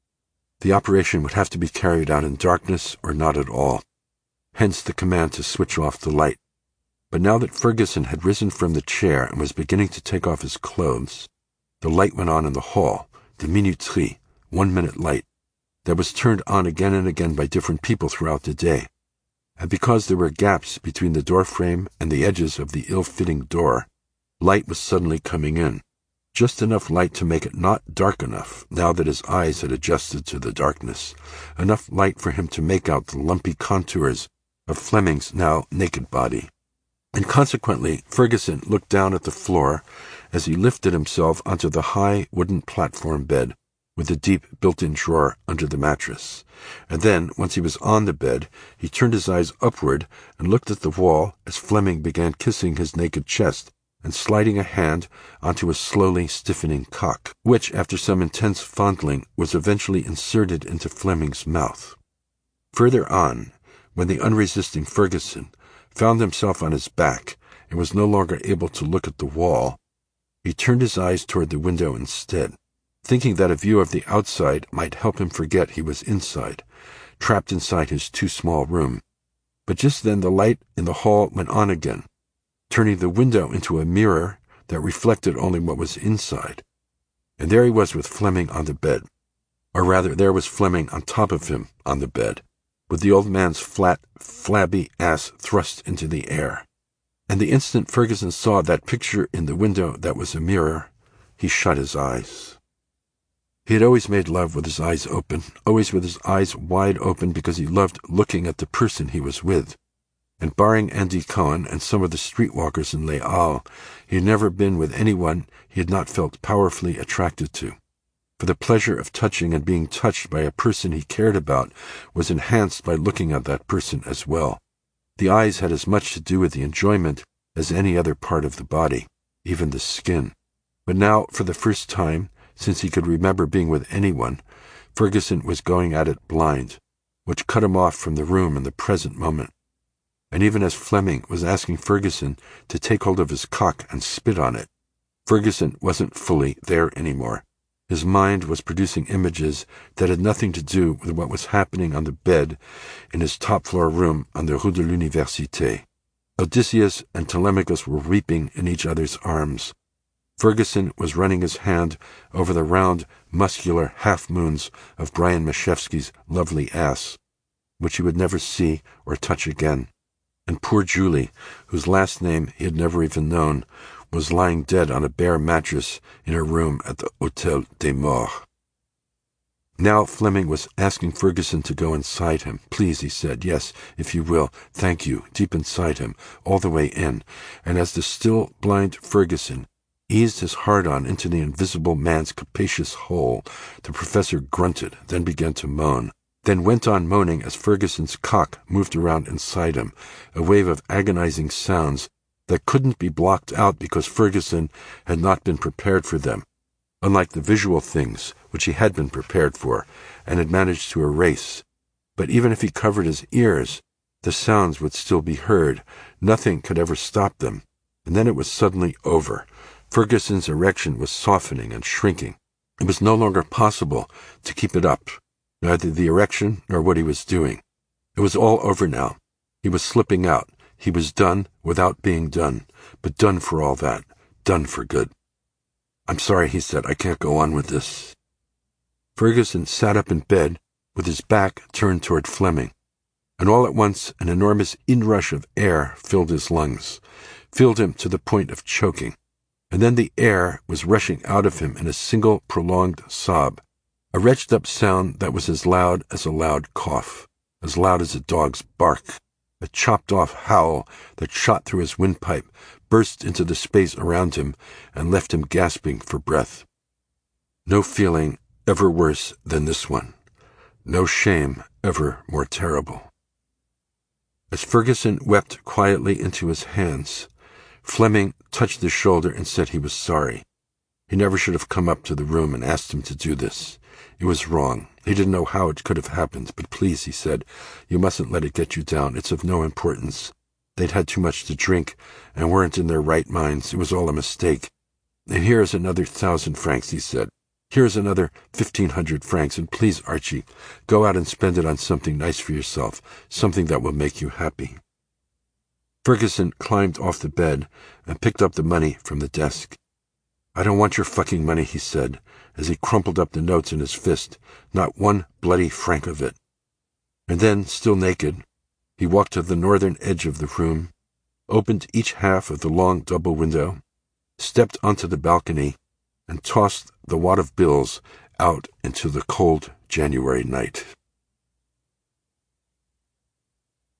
The operation would have to be carried out in darkness or not at all, hence the command to switch off the light. But now that Ferguson had risen from the chair and was beginning to take off his clothes, the light went on in the hall, the minuterie, one-minute light, that was turned on again and again by different people throughout the day. And because there were gaps between the door frame and the edges of the ill-fitting door, light was suddenly coming in, just enough light to make it not dark enough, now that his eyes had adjusted to the darkness, enough light for him to make out the lumpy contours of Fleming's now naked body. And consequently, Ferguson looked down at the floor as he lifted himself onto the high wooden platform bed with the deep built-in drawer under the mattress. And then, once he was on the bed, he turned his eyes upward and looked at the wall as Fleming began kissing his naked chest and sliding a hand onto his slowly stiffening cock, which, after some intense fondling, was eventually inserted into Fleming's mouth. Further on, when the unresisting Ferguson found himself on his back and was no longer able to look at the wall, he turned his eyes toward the window instead, thinking that a view of the outside might help him forget he was inside, trapped inside his too-small room. But just then the light in the hall went on again, turning the window into a mirror that reflected only what was inside. And there he was with Fleming on the bed. Or rather, there was Fleming on top of him on the bed, with the old man's flat, flabby ass thrust into the air. And the instant Ferguson saw that picture in the window that was a mirror, he shut his eyes. He had always made love with his eyes open, always with his eyes wide open because he loved looking at the person he was with. And barring Andy Cohen and some of the streetwalkers in Les Halles, he had never been with anyone he had not felt powerfully attracted to. For the pleasure of touching and being touched by a person he cared about was enhanced by looking at that person as well. The eyes had as much to do with the enjoyment as any other part of the body, even the skin. But now, for the first time, since he could remember being with anyone, Ferguson was going at it blind, which cut him off from the room in the present moment. And even as Fleming was asking Ferguson to take hold of his cock and spit on it, Ferguson wasn't fully there anymore. His mind was producing images that had nothing to do with what was happening on the bed in his top-floor room on the Rue de l'Université. Odysseus and Telemachus were weeping in each other's arms. Ferguson was running his hand over the round, muscular half-moons of Brian Mashevsky's lovely ass, which he would never see or touch again. And poor Julie, whose last name he had never even known, was lying dead on a bare mattress in her room at the Hôtel des Morts. Now Fleming was asking Ferguson to go inside him. Please, he said, yes, if you will, thank you, deep inside him, all the way in. And as the still blind Ferguson eased his hard-on into the invisible man's capacious hole, the professor grunted, then began to moan, then went on moaning as Ferguson's cock moved around inside him, a wave of agonizing sounds that couldn't be blocked out because Ferguson had not been prepared for them, unlike the visual things which he had been prepared for and had managed to erase. But even if he covered his ears, the sounds would still be heard. Nothing could ever stop them. And then it was suddenly over. Ferguson's erection was softening and shrinking. It was no longer possible to keep it up, neither the erection nor what he was doing. It was all over now. He was slipping out. He was done without being done, but done for all that, done for good. I'm sorry, he said, I can't go on with this. Ferguson sat up in bed with his back turned toward Fleming, and all at once an enormous inrush of air filled his lungs, filled him to the point of choking, and then the air was rushing out of him in a single prolonged sob, a wretched-up sound that was as loud as a loud cough, as loud as a dog's bark. A chopped-off howl that shot through his windpipe, burst into the space around him, and left him gasping for breath. No feeling ever worse than this one. No shame ever more terrible. As Ferguson wept quietly into his hands, Fleming touched his shoulder and said he was sorry. He never should have come up to the room and asked him to do this. It was wrong. He didn't know how it could have happened, but please, he said, you mustn't let it get you down. It's of no importance. They'd had too much to drink and weren't in their right minds. It was all a mistake. And here is another thousand francs, he said. Here is another fifteen hundred francs, and please, Archie, go out and spend it on something nice for yourself, something that will make you happy. Ferguson climbed off the bed and picked up the money from the desk. I don't want your fucking money, he said, as he crumpled up the notes in his fist, not one bloody franc of it. And then, still naked, he walked to the northern edge of the room, opened each half of the long double window, stepped onto the balcony, and tossed the wad of bills out into the cold January night.